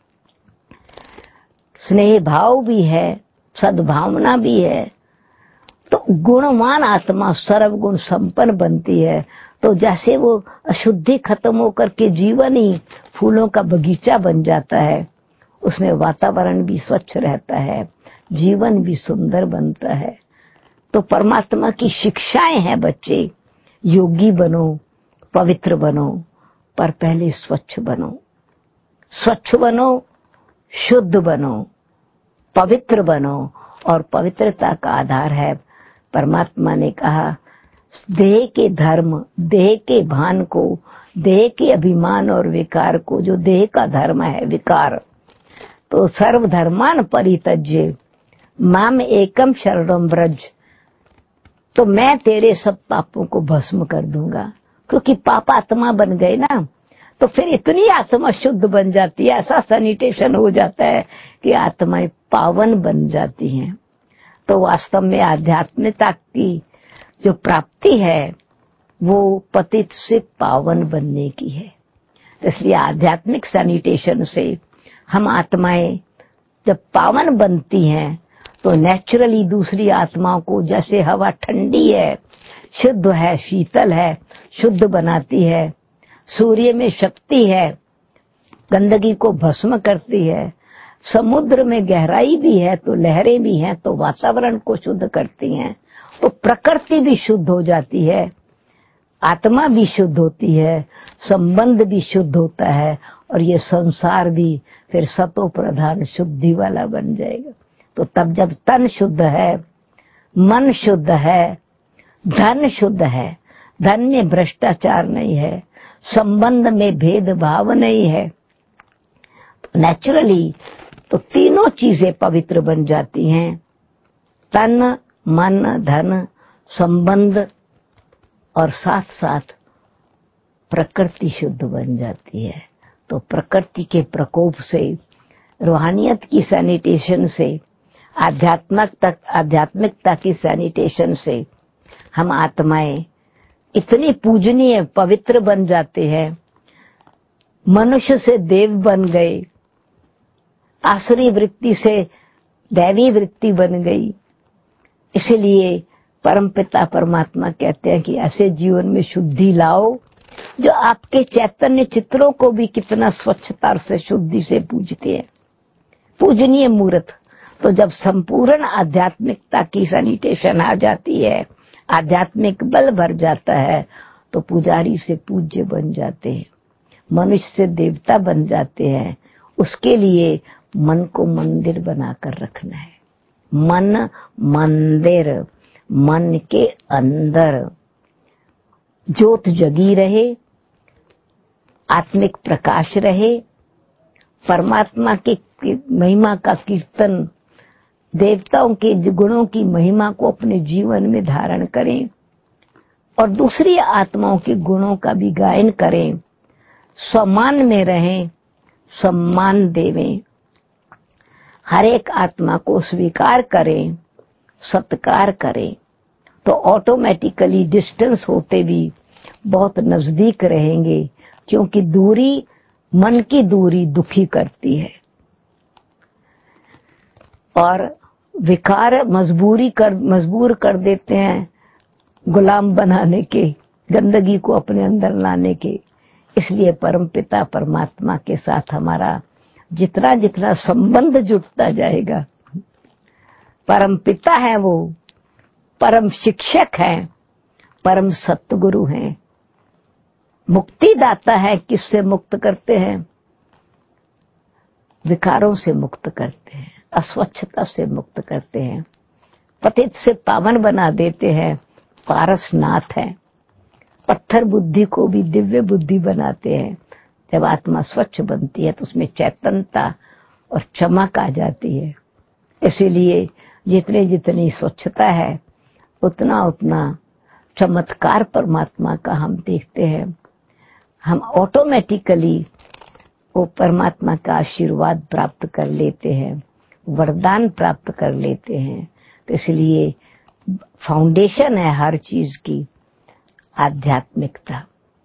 स्नेह भाव भी है, सद्भावना भी है। तो गुणवान आत्मा सर्वगुण संपन्न बनती है। तो जैसे वो अशुद्धि खत्म होकर के जीवन ही फूलों का बगीचा बन जाता है, उसमें वातावरण भी स्वच्छ रहता है, जीवन भी सुंदर बनता है। तो परमात्मा की शिक्षाएं हैं बच्चे, योगी बनो, पवित्र बनो, पर पहले स्वच्छ बनो। स्वच्छ बनो, शुद्ध बनो, पवित्र बनो। और पवित्रता का आधार है, परमात्मा ने कहा, देह के धर्म, देह के भान को, देह के अभिमान और विकार को, जो देह का धर्म है विकार, तो सर्वधर्मान परित्यज्य माम एकम शरणम व्रज। तो मैं तेरे सब पापों को भस्म कर दूंगा। क्योंकि पाप आत्मा बन गए ना, तो फिर इतनी आत्मा शुद्ध बन जाती है, ऐसा सैनिटेशन हो जाता है कि आत्माएं पावन बन जाती हैं। तो वास्तव में आध्यात्मिकता की जो प्राप्ति है वो पतित से पावन बनने की है। इसलिए आध्यात्मिक सैनिटेशन से हम आत्माएं जब पावन बनती हैं तो नेचुरली दूसरी आत्माओं को, जैसे हवा ठंडी है, शुद्ध है, शीतल है, शुद्ध बनाती है। सूर्य में शक्ति है, गंदगी को भस्म करती है। समुद्र में गहराई भी है तो लहरें भी हैं तो वातावरण को शुद्ध करती हैं। तो प्रकृति भी शुद्ध हो जाती है, आत्मा भी शुद्ध होती है, संबंध भी शुद्ध होता है, और ये संसार भी फिर सतो प्रधान शुद्धि वाला बन जाएगा। तो तब जब तन शुद्ध है, मन शुद्ध है, धन शुद्ध है, धन में भ्रष्टाचार नहीं है, संबंध में भेदभाव नहीं है, तो नेचुरली तो तीनों चीजें पवित्र बन जाती हैं। तन, मन, धन, संबंध, और साथ साथ प्रकृति शुद्ध बन जाती है। तो प्रकृति के प्रकोप से, रूहानियत की सैनिटेशन से, आध्यात्मिक तक आध्यात्मिकता की सैनिटेशन से हम आत्माएं इतनी पूजनीय पवित्र बन जाते हैं। मनुष्य से देव बन गए, आसुरी वृत्ति से दैवी वृत्ति बन गई। इसलिए परमपिता परमात्मा कहते हैं कि ऐसे जीवन में शुद्धि लाओ जो आपके चैतन्य चित्रों को भी कितना स्वच्छता से, शुद्धि से पूजते हैं। पूजनीय मूर्त। तो जब संपूर्ण आध्यात्मिकता की सैनिटेशन आ जाती है, आध्यात्मिक बल भर जाता है, तो पुजारी से पूज्य बन जाते हैं, मनुष्य से देवता बन जाते हैं। उसके लिए मन को मंदिर बनाकर रखना है। मन मंदिर, मन के अंदर ज्योत जगी रहे, आत्मिक प्रकाश रहे, परमात्मा की महिमा का कीर्तन, देवताओं के गुणों की महिमा को अपने जीवन में धारण करें और दूसरी आत्माओं के गुणों का भी गायन करें। सम्मान में रहें, सम्मान देवें, हर एक आत्मा को स्वीकार करें, सत्कार करें, तो ऑटोमेटिकली डिस्टेंस होते भी बहुत नजदीक रहेंगे। क्योंकि दूरी, मन की दूरी दुखी करती है और विकार मजबूरी कर मजबूर कर देते हैं गुलाम बनाने के, गंदगी को अपने अंदर लाने के। इसलिए परमपिता परमात्मा के साथ हमारा जितना जितना संबंध जुटता जाएगा, परमपिता है वो, परम शिक्षक है, परम सतगुरु हैं, मुक्तिदाता है। किससे मुक्त करते हैं? विकारों से मुक्त करते हैं, अस्वच्छता से मुक्त करते हैं, पतित से पावन बना देते हैं, पारसनाथ हैं। पत्थर बुद्धि को भी दिव्य बुद्धि बनाते हैं। जब आत्मा स्वच्छ बनती है तो उसमें चैतन्यता और चमक आ जाती है। इसीलिए जितने जितनी स्वच्छता है उतना उतना चमत्कार परमात्मा का हम देखते हैं। हम ऑटोमेटिकली वो परमात्मा का आशीर्वाद प्राप्त कर लेते हैं, वरदान प्राप्त कर लेते हैं। तो इसलिए फाउंडेशन है हर चीज की आध्यात्मिकता।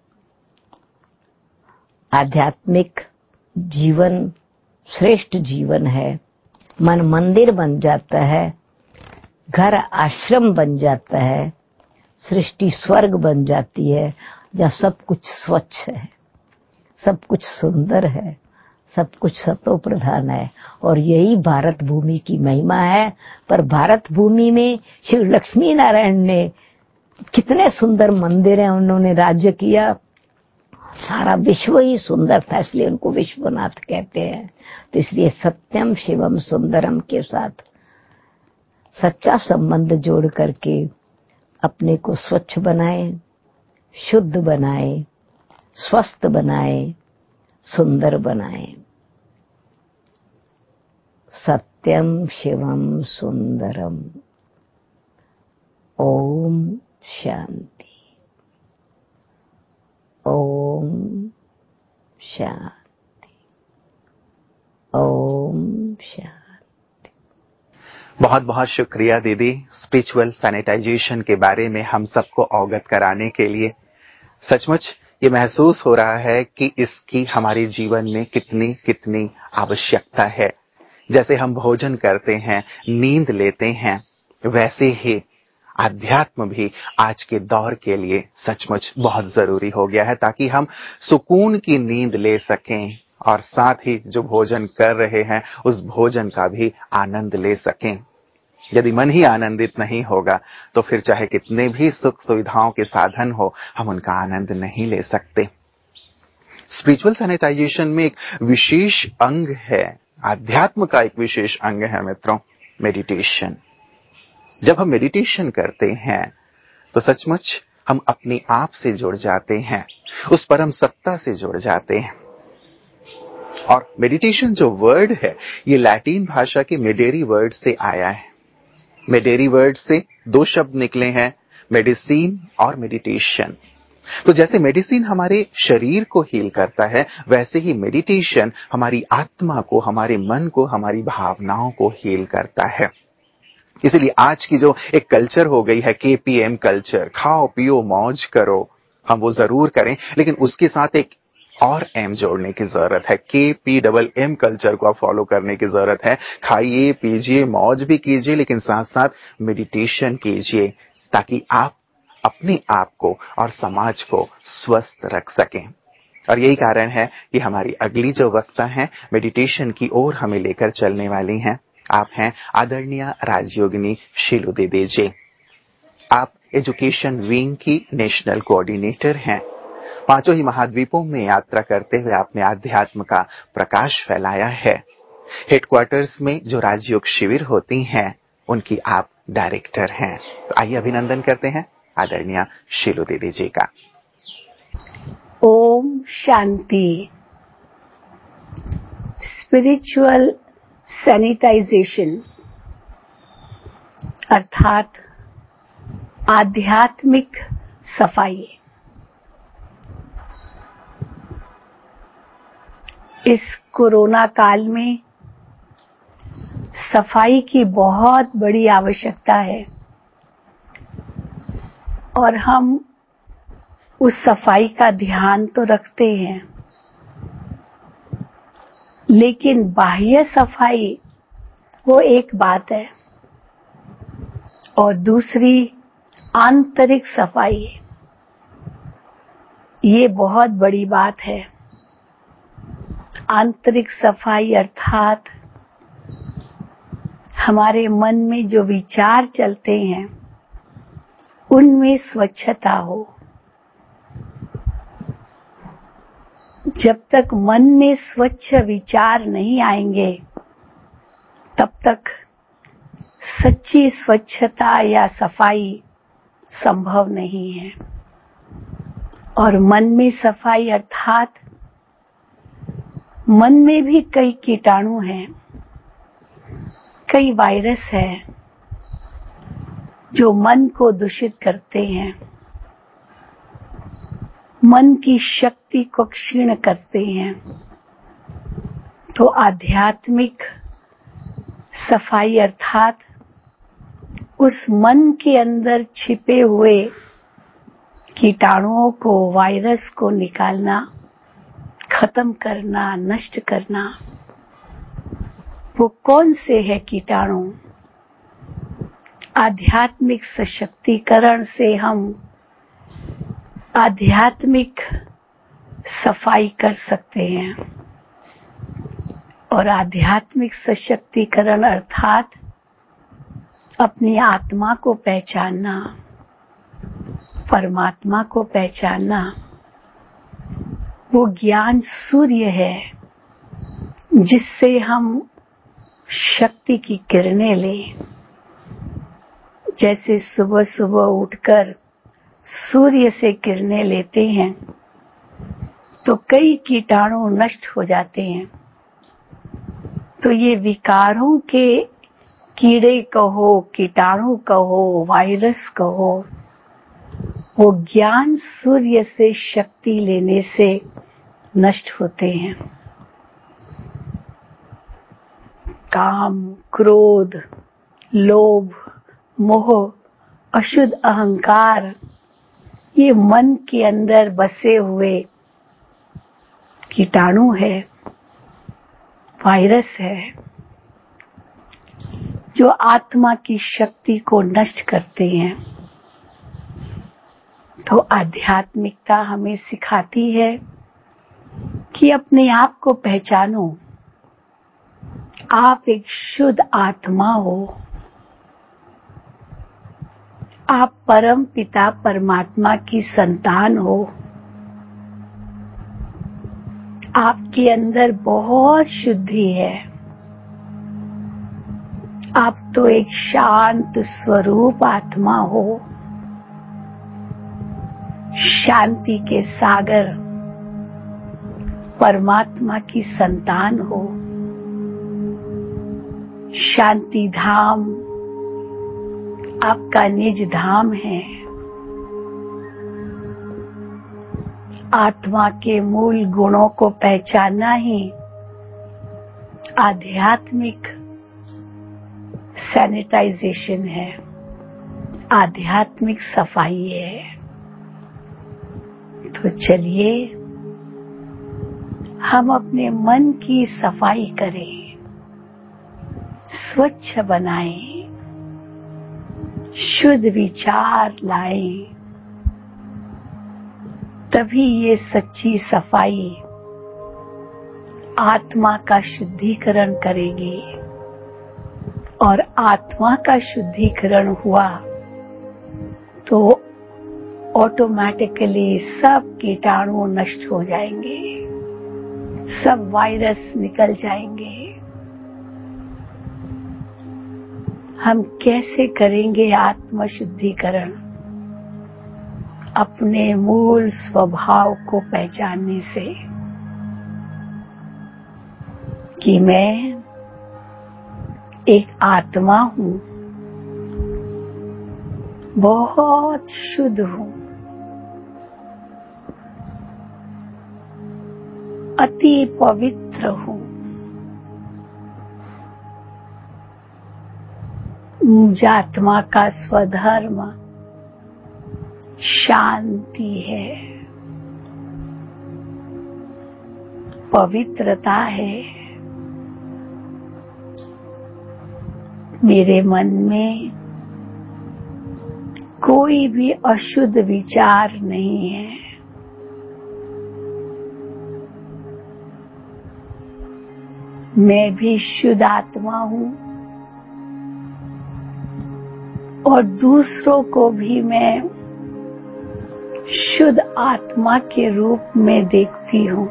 आध्यात्मिक जीवन श्रेष्ठ जीवन है। मन मंदिर बन जाता है, घर आश्रम बन जाता है, सृष्टि स्वर्ग बन जाती है, जहाँ सब कुछ स्वच्छ है, सब कुछ सुंदर है, सब कुछ सतो प्रधान है। और यही भारत भूमि की महिमा है। पर भारत भूमि में श्री लक्ष्मी नारायण ने कितने सुंदर मंदिर हैं, उन्होंने राज्य किया। सारा विश्व ही सुंदर था, इसलिए उनको विश्वनाथ कहते हैं। तो इसलिए सत्यम शिवम सुंदरम के साथ सच्चा संबंध जोड़ करके अपने को स्वच्छ बनाए, शुद्ध बनाए, स्वस्थ बनाए, सुंदर बनाए। सत्यम शिवम सुंदरम। ओम शांति। ओम शांति। ओम शांति। बहुत बहुत शुक्रिया दीदी, स्पिरिचुअल सैनिटाइजेशन के बारे में हम सबको अवगत कराने के लिए। सचमुच ये महसूस हो रहा है कि इसकी हमारे जीवन में कितनी कितनी आवश्यकता है। जैसे हम भोजन करते हैं, नींद लेते हैं, वैसे ही आध्यात्म भी आज के दौर के लिए सचमुच बहुत जरूरी हो गया है, ताकि हम सुकून की नींद ले सकें और साथ ही जो भोजन कर रहे हैं उस भोजन का भी आनंद ले सकें। यदि मन ही आनंदित नहीं होगा तो फिर चाहे कितने भी सुख सुविधाओं के साधन हो, हम उनका आनंद नहीं ले सकते। स्पिरिचुअल सैनिटाइजेशन में एक विशेष अंग है, आध्यात्म का एक विशेष अंग है मित्रों, मेडिटेशन। जब हम मेडिटेशन करते हैं तो सचमुच हम अपने आप से जुड़ जाते हैं, उस परम सत्ता से जुड़ जाते हैं। और मेडिटेशन जो वर्ड है ये लैटिन भाषा के मेडेरी वर्ड से आया है। मेडेरी वर्ड से दो शब्द निकले हैं, मेडिसिन और मेडिटेशन। तो जैसे मेडिसिन हमारे शरीर को हील करता है, वैसे ही मेडिटेशन हमारी आत्मा को, हमारे मन को, हमारी भावनाओं को हील करता है। इसीलिए आज की जो एक कल्चर हो गई है, के पी एम कल्चर, खाओ पियो मौज करो, हम वो जरूर करें, लेकिन उसके साथ एक और एम जोड़ने की जरूरत है। के पी डबल एम कल्चर को आप फॉलो करने की जरूरत है। खाइए पीजिए मौज भी कीजिए, लेकिन साथ साथ मेडिटेशन कीजिए, ताकि आप अपने आप को और समाज को स्वस्थ रख सकें। और यही कारण है कि हमारी अगली जो वक्ता हैं मेडिटेशन की ओर हमें लेकर चलने वाली हैं। आप हैं आदरणीय राजयोगिनी शीलू दीदी जी। आप एजुकेशन विंग की नेशनल कोऑर्डिनेटर हैं। पांचों ही महाद्वीपों में यात्रा करते हुए आपने आध्यात्म का प्रकाश फैलाया है। हेडक्वार्टर्स में जो राजयोग शिविर होती हैं उनकी आप डायरेक्टर हैं। तो आइए अभिनंदन करते हैं आदरणीय शीलू दीदी जी का। ओम शांति। स्पिरिचुअल सैनिटाइजेशन अर्थात आध्यात्मिक सफाई, इस कोरोना काल में सफाई की बहुत बड़ी आवश्यकता है और हम उस सफाई का ध्यान तो रखते हैं, लेकिन बाह्य सफाई वो एक बात है और दूसरी आंतरिक सफाई, ये बहुत बड़ी बात है। आंतरिक सफाई अर्थात हमारे मन में जो विचार चलते हैं उनमें स्वच्छता हो। जब तक मन में स्वच्छ विचार नहीं आएंगे तब तक सच्ची स्वच्छता या सफाई संभव नहीं है। और मन में सफाई अर्थात मन में भी कई कीटाणु हैं, कई वायरस हैं जो मन को दूषित करते हैं, मन की शक्ति को क्षीण करते हैं। तो आध्यात्मिक सफाई अर्थात उस मन के अंदर छिपे हुए कीटाणुओं को, वायरस को निकालना, खत्म करना, नष्ट करना। वो कौन से है कीटाणु? आध्यात्मिक सशक्तिकरण से हम आध्यात्मिक सफाई कर सकते हैं। और आध्यात्मिक सशक्तिकरण अर्थात अपनी आत्मा को पहचानना, परमात्मा को पहचानना। वो ज्ञान सूर्य है जिससे हम शक्ति की किरणें लें। जैसे सुबह सुबह उठकर सूर्य से किरणें लेते हैं तो कई कीटाणु नष्ट हो जाते हैं। तो ये विकारों के कीड़े कहो, कीटाणु कहो, वायरस कहो, वो ज्ञान सूर्य से शक्ति लेने से नष्ट होते हैं। काम, क्रोध, लोभ, मोह, अशुद्ध अहंकार, ये मन के अंदर बसे हुए कीटाणु है, वायरस है जो आत्मा की शक्ति को नष्ट करते हैं। तो आध्यात्मिकता हमें सिखाती है कि अपने आप को पहचानो। आप एक शुद्ध आत्मा हो। आप परम पिता परमात्मा की संतान हो। आपके अंदर बहुत शुद्धि है। आप तो एक शांत स्वरूप आत्मा हो। शांति के सागर परमात्मा की संतान हो। शांति धाम आपका निज धाम है। आत्मा के मूल गुणों को पहचानना ही आध्यात्मिक सैनिटाइजेशन है, आध्यात्मिक सफाई है। तो चलिए हम अपने मन की सफाई करें, स्वच्छ बनाएं, शुद्ध विचार लाएं। तभी ये सच्ची सफाई आत्मा का शुद्धिकरण करेगी। और आत्मा का शुद्धिकरण हुआ तो ऑटोमेटिकली सब कीटाणु नष्ट हो जाएंगे, सब वायरस निकल जाएंगे। हम कैसे करेंगे आत्म शुद्धिकरण? अपने मूल स्वभाव को पहचानने से कि मैं एक आत्मा हूँ, बहुत शुद्ध हूँ, अति पवित्र हूँ। मुझ आत्मा का स्वधर्म शांति है, पवित्रता है। मेरे मन में कोई भी अशुद्ध विचार नहीं है। मैं भी शुद्ध आत्मा हूँ और दूसरों को भी मैं शुद्ध आत्मा के रूप में देखती हूँ।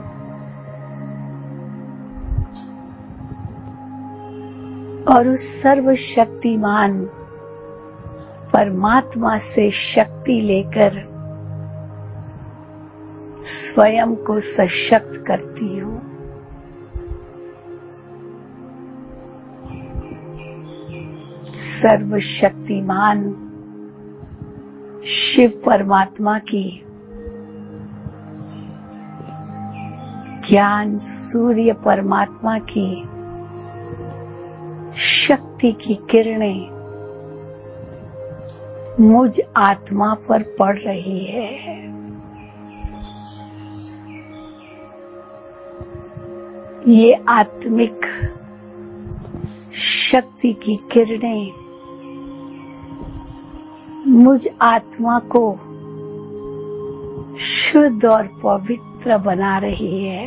और उस सर्वशक्तिमान परमात्मा से शक्ति लेकर स्वयं को सशक्त करती हूँ। सर्वशक्तिमान शिव परमात्मा की ज्ञान सूर्य परमात्मा की शक्ति की किरणें मुझ आत्मा पर पड़ रही है। ये आत्मिक शक्ति की किरणें मुझ आत्मा को शुद्ध और पवित्र बना रही है।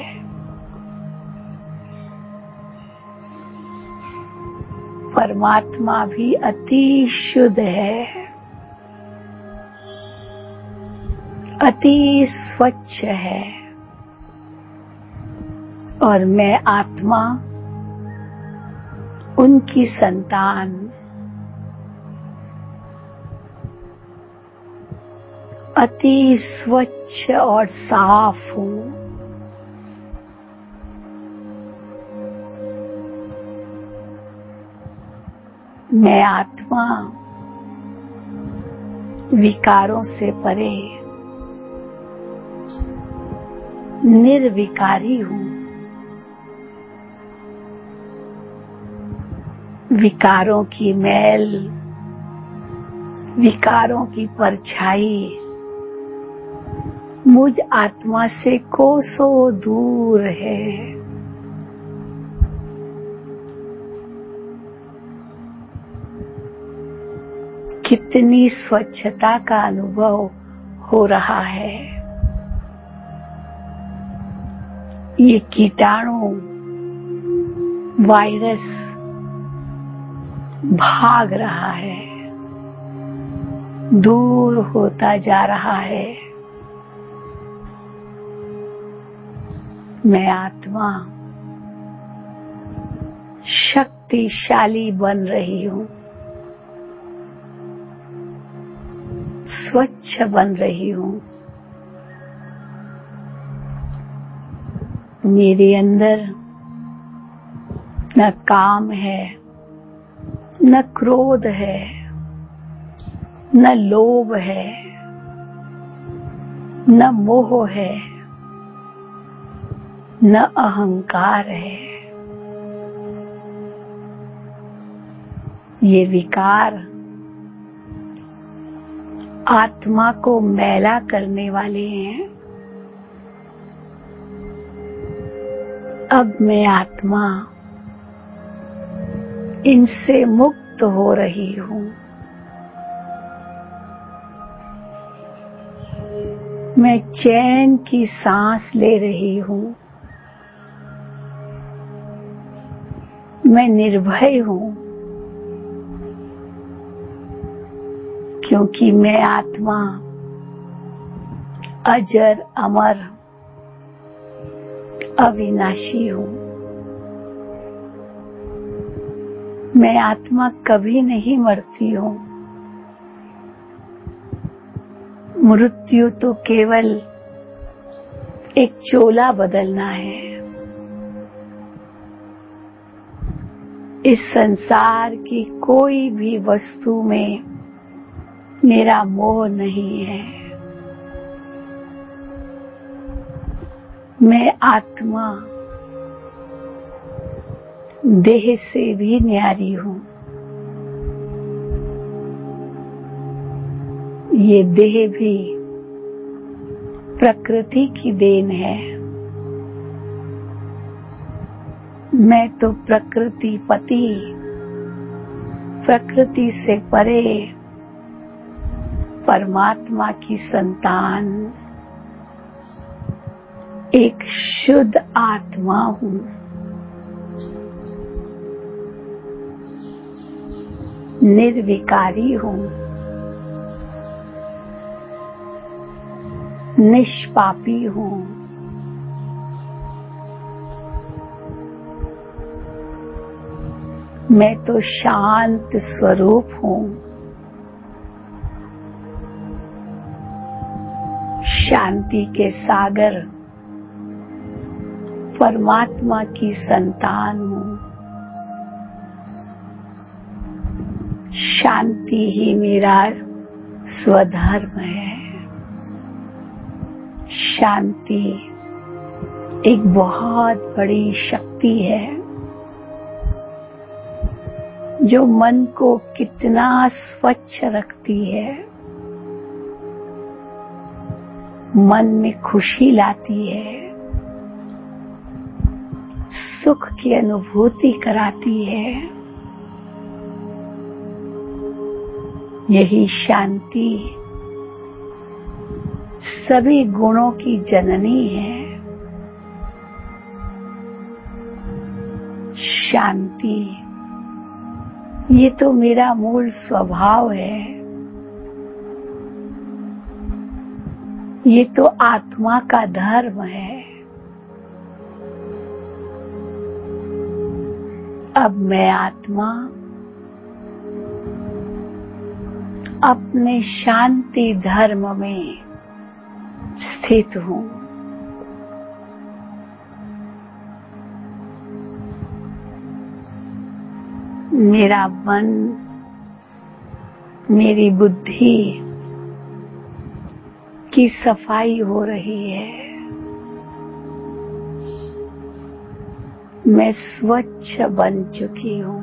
परमात्मा भी अति शुद्ध है, अति स्वच्छ है, और मैं आत्मा उनकी संतान अति स्वच्छ और साफ हूँ। मैं आत्मा विकारों से परे निर्विकारी हूँ। विकारों की मैल, विकारों की परछाई मुझ आत्मा से कोसों दूर है। कितनी स्वच्छता का अनुभव हो रहा है। ये कीटाणु, वायरस भाग रहा है, दूर होता जा रहा है। मैं आत्मा शक्तिशाली बन रही हूँ, स्वच्छ बन रही हूँ। मेरे अंदर न काम है, न क्रोध है, न लोभ है, न मोह है, न अहंकार है। ये विकार आत्मा को मैला करने वाले हैं। अब मैं आत्मा इनसे मुक्त हो रही हूँ। मैं चैन की सांस ले रही हूँ। मैं निर्भय हूँ, क्योंकि मैं आत्मा अजर अमर अविनाशी हूँ। मैं आत्मा कभी नहीं मरती हूँ। मृत्यु तो केवल एक चोला बदलना है। इस संसार की कोई भी वस्तु में मेरा मोह नहीं है। मैं आत्मा देह से भी न्यारी हूँ। ये देह भी प्रकृति की देन है। मैं तो प्रकृति पति, प्रकृति से परे परमात्मा की संतान, एक शुद्ध आत्मा हूँ। निर्विकारी हूँ, निष्पापी हूँ। मैं तो शांत स्वरूप हूँ। शांति के सागर परमात्मा की संतान हूँ। शांति ही मेरा स्वधर्म है। शांति एक बहुत बड़ी शक्ति है जो मन को कितना स्वच्छ रखती है, मन में खुशी लाती है, सुख की अनुभूति कराती है। यही शांति सभी गुणों की जननी है। शांति ये तो मेरा मूल स्वभाव है। ये तो आत्मा का धर्म है। अब मैं आत्मा अपने शांति धर्म में स्थित हूँ। मेरा मन, मेरी बुद्धि की सफाई हो रही है। मैं स्वच्छ बन चुकी हूँ।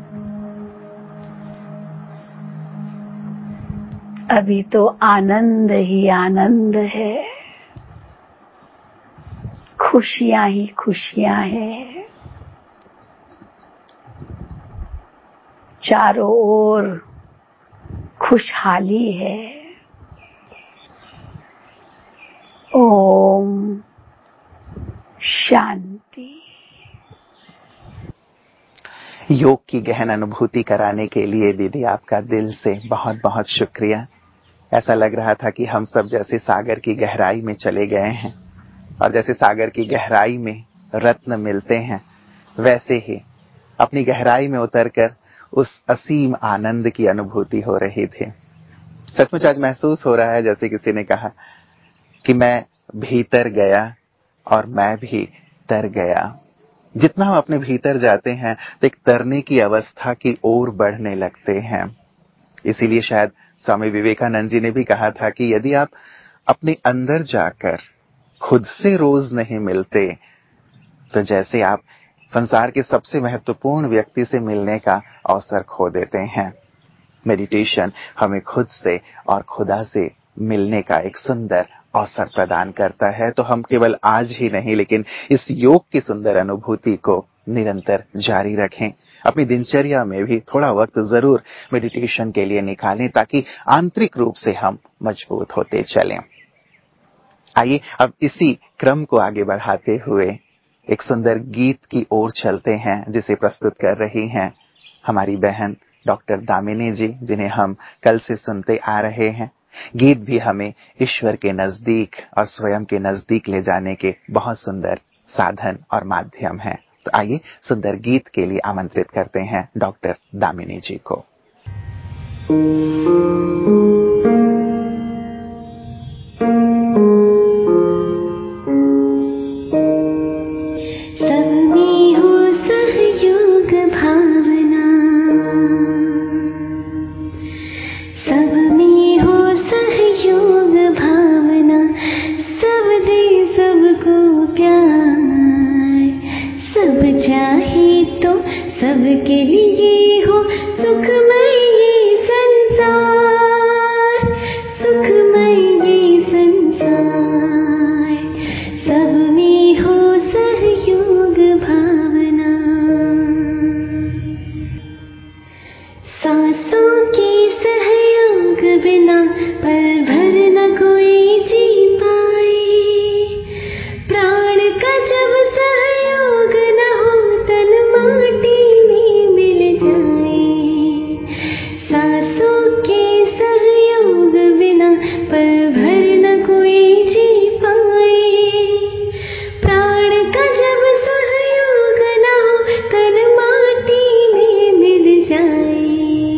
अभी तो आनंद ही आनंद है, खुशियां ही खुशियां हैं। चारों ओर खुशहाली है। ओम शांति। योग की गहन अनुभूति कराने के लिए दीदी आपका दिल से बहुत बहुत शुक्रिया। ऐसा लग रहा था कि हम सब जैसे सागर की गहराई में चले गए हैं, और जैसे सागर की गहराई में रत्न मिलते हैं, वैसे ही अपनी गहराई में उतरकर उस असीम आनंद की अनुभूति हो रही थी। सचमुच आज महसूस हो रहा है जैसे किसी ने कहा कि मैं भीतर गया और मैं भी तर गया। जितना हम अपने भीतर जाते हैं तो एक तरने की अवस्था की ओर बढ़ने लगते हैं। इसीलिए शायद स्वामी विवेकानंद जी ने भी कहा था कि यदि आप अपने अंदर जाकर खुद से रोज नहीं मिलते तो जैसे आप संसार के सबसे महत्वपूर्ण व्यक्ति से मिलने का अवसर खो देते हैं। मेडिटेशन हमें खुद से और खुदा से मिलने का एक सुंदर अवसर प्रदान करता है। तो हम केवल आज ही नहीं लेकिन इस योग की सुंदर अनुभूति को निरंतर जारी रखें। अपनी दिनचर्या में भी थोड़ा वक्त जरूर मेडिटेशन के लिए निकालें ताकि आंतरिक रूप से हम मजबूत होते चलें। आइए अब इसी क्रम को आगे बढ़ाते हुए एक सुंदर गीत की ओर चलते हैं जिसे प्रस्तुत कर रही हैं हमारी बहन डॉक्टर दामिनी जी, जिन्हें हम कल से सुनते आ रहे हैं। गीत भी हमें ईश्वर के नजदीक और स्वयं के नजदीक ले जाने के बहुत सुंदर साधन और माध्यम है। तो आइए सुंदर गीत के लिए आमंत्रित करते हैं डॉक्टर दामिनी जी को। सबके लिए हो सुखमय ये संसार, सुखमय ये संसार, सब में हो सहयोग भावना। सांसों के सहयोग बिना पल भर न कोई जी पाए, प्राण का जब सहयोग न हो तन माटी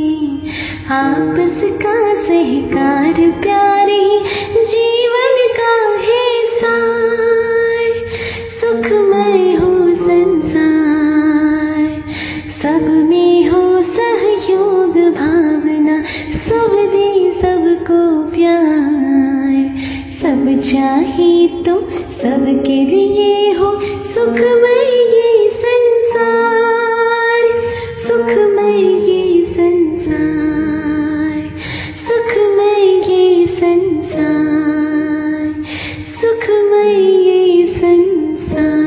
आपस का सहकार प्यारे जीवन का प्यार, सब चाहे तुम सबके लिए हो सुखमय ये संसार, सुखमय ये संसार, सुखमय ये संसार, सुखमय ये संसार।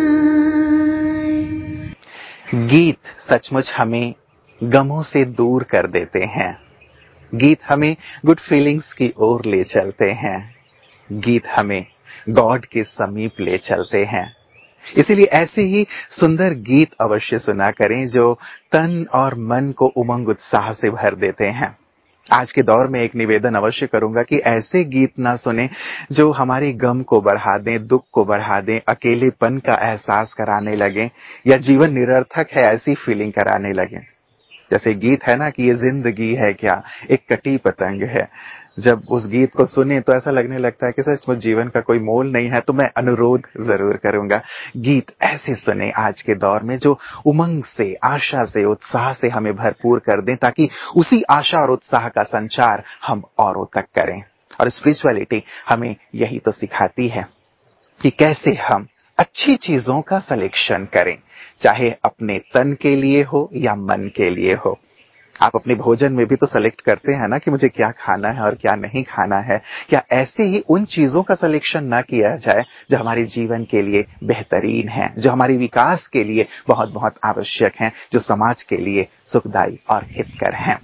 गीत सचमुच हमें गमों से दूर कर देते हैं। गीत हमें गुड फीलिंग्स की ओर ले चलते हैं। गीत हमें गॉड के समीप ले चलते हैं। इसीलिए ऐसे ही सुंदर गीत अवश्य सुना करें जो तन और मन को उमंग उत्साह से भर देते हैं। आज के दौर में एक निवेदन अवश्य करूंगा कि ऐसे गीत ना सुने जो हमारे गम को बढ़ा दें, दुख को बढ़ा दें, अकेलेपन का एहसास कराने लगे या जीवन निरर्थक है ऐसी फीलिंग कराने लगे। जैसे गीत है ना कि ये जिंदगी है क्या, एक कटी पतंग है। जब उस गीत को सुने तो ऐसा लगने लगता है कि सचमुच जीवन का कोई मोल नहीं है। तो मैं अनुरोध जरूर करूंगा, गीत ऐसे सुने आज के दौर में जो उमंग से, आशा से, उत्साह से हमें भरपूर कर दें, ताकि उसी आशा और उत्साह का संचार हम औरों तक करें। और स्पिरिचुअलिटी हमें यही तो सिखाती है कि कैसे हम अच्छी चीजों का सिलेक्शन करें, चाहे अपने तन के लिए हो या मन के लिए हो। आप अपने भोजन में भी तो सेलेक्ट करते हैं ना कि मुझे क्या खाना है और क्या नहीं खाना है। क्या ऐसे ही उन चीजों का सिलेक्शन ना किया जाए जो हमारे जीवन के लिए बेहतरीन है, जो हमारे विकास के लिए बहुत बहुत आवश्यक हैं, जो समाज के लिए सुखदायी और हितकर हैं।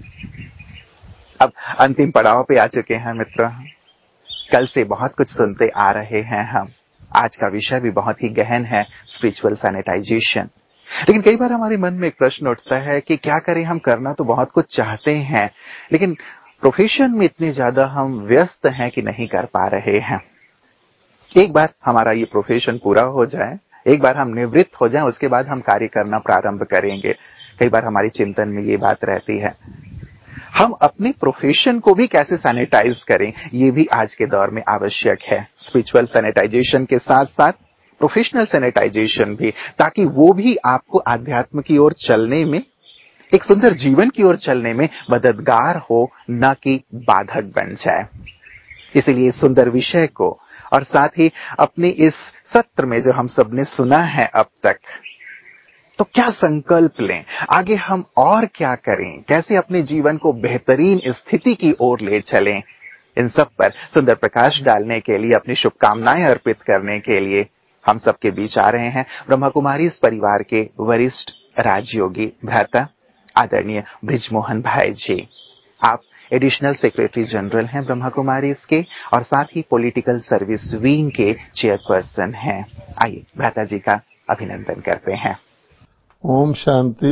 अब अंतिम पड़ाव पे आ चुके हैं मित्रों। कल से बहुत कुछ सुनते आ रहे हैं हम। आज का विषय भी बहुत ही गहन है, स्पिरिचुअल सैनिटाइजेशन। लेकिन कई बार हमारे मन में एक प्रश्न उठता है कि क्या करें, हम करना तो बहुत कुछ चाहते हैं, लेकिन प्रोफेशन में इतने ज्यादा हम व्यस्त हैं कि नहीं कर पा रहे हैं। एक बार हमारा ये प्रोफेशन पूरा हो जाए, एक बार हम निवृत्त हो जाएं, उसके बाद हम कार्य करना प्रारंभ करेंगे। कई बार हमारी चिंतन में ये बात रहती है। हम अपने प्रोफेशन को भी कैसे सैनिटाइज करें, ये भी आज के दौर में आवश्यक है। स्पिरिचुअल सैनिटाइजेशन के साथ साथ प्रोफेशनल सैनिटाइजेशन भी, ताकि वो भी आपको आध्यात्म की ओर चलने में, एक सुंदर जीवन की ओर चलने में मददगार हो, न कि बाधक बन जाए। इसीलिए इस सुंदर विषय को और साथ ही अपने इस सत्र में जो हम सबने सुना है अब तक, तो क्या संकल्प लें, आगे हम और क्या करें, कैसे अपने जीवन को बेहतरीन स्थिति की ओर ले चलें, इन सब पर सुंदर प्रकाश डालने के लिए, अपनी शुभकामनाएं अर्पित करने के लिए हम सबके बीच आ रहे हैं ब्रह्मा कुमारी इस परिवार के वरिष्ठ राजयोगी भ्राता आदरणीय बृजमोहन भाई जी। आप एडिशनल सेक्रेटरी जनरल हैं ब्रह्मा कुमारी इसके, और साथ ही पॉलिटिकल सर्विस विंग के चेयरपर्सन हैं। आइए भ्राता जी का अभिनंदन करते हैं। ओम शांति।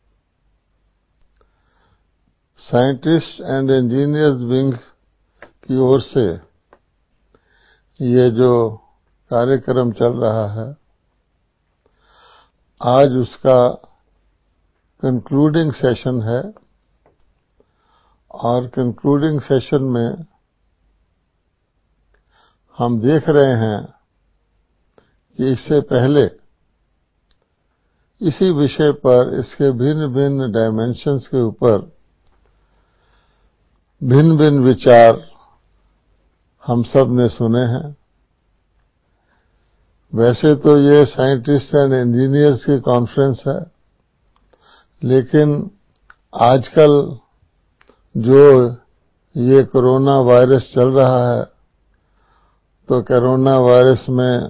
साइंटिस्ट एंड इंजीनियर्स विंग की ओर से ये जो कार्यक्रम चल रहा है, आज उसका कंक्लूडिंग सेशन है। और कंक्लूडिंग सेशन में हम देख रहे हैं कि इससे पहले इसी विषय पर, इसके भिन्न भिन्न डायमेंशंस के ऊपर भिन्न भिन्न विचार हम सब ने सुने हैं। वैसे तो ये साइंटिस्ट एंड इंजीनियर्स की कॉन्फ्रेंस है, लेकिन आजकल जो ये कोरोना वायरस चल रहा है, तो कोरोना वायरस में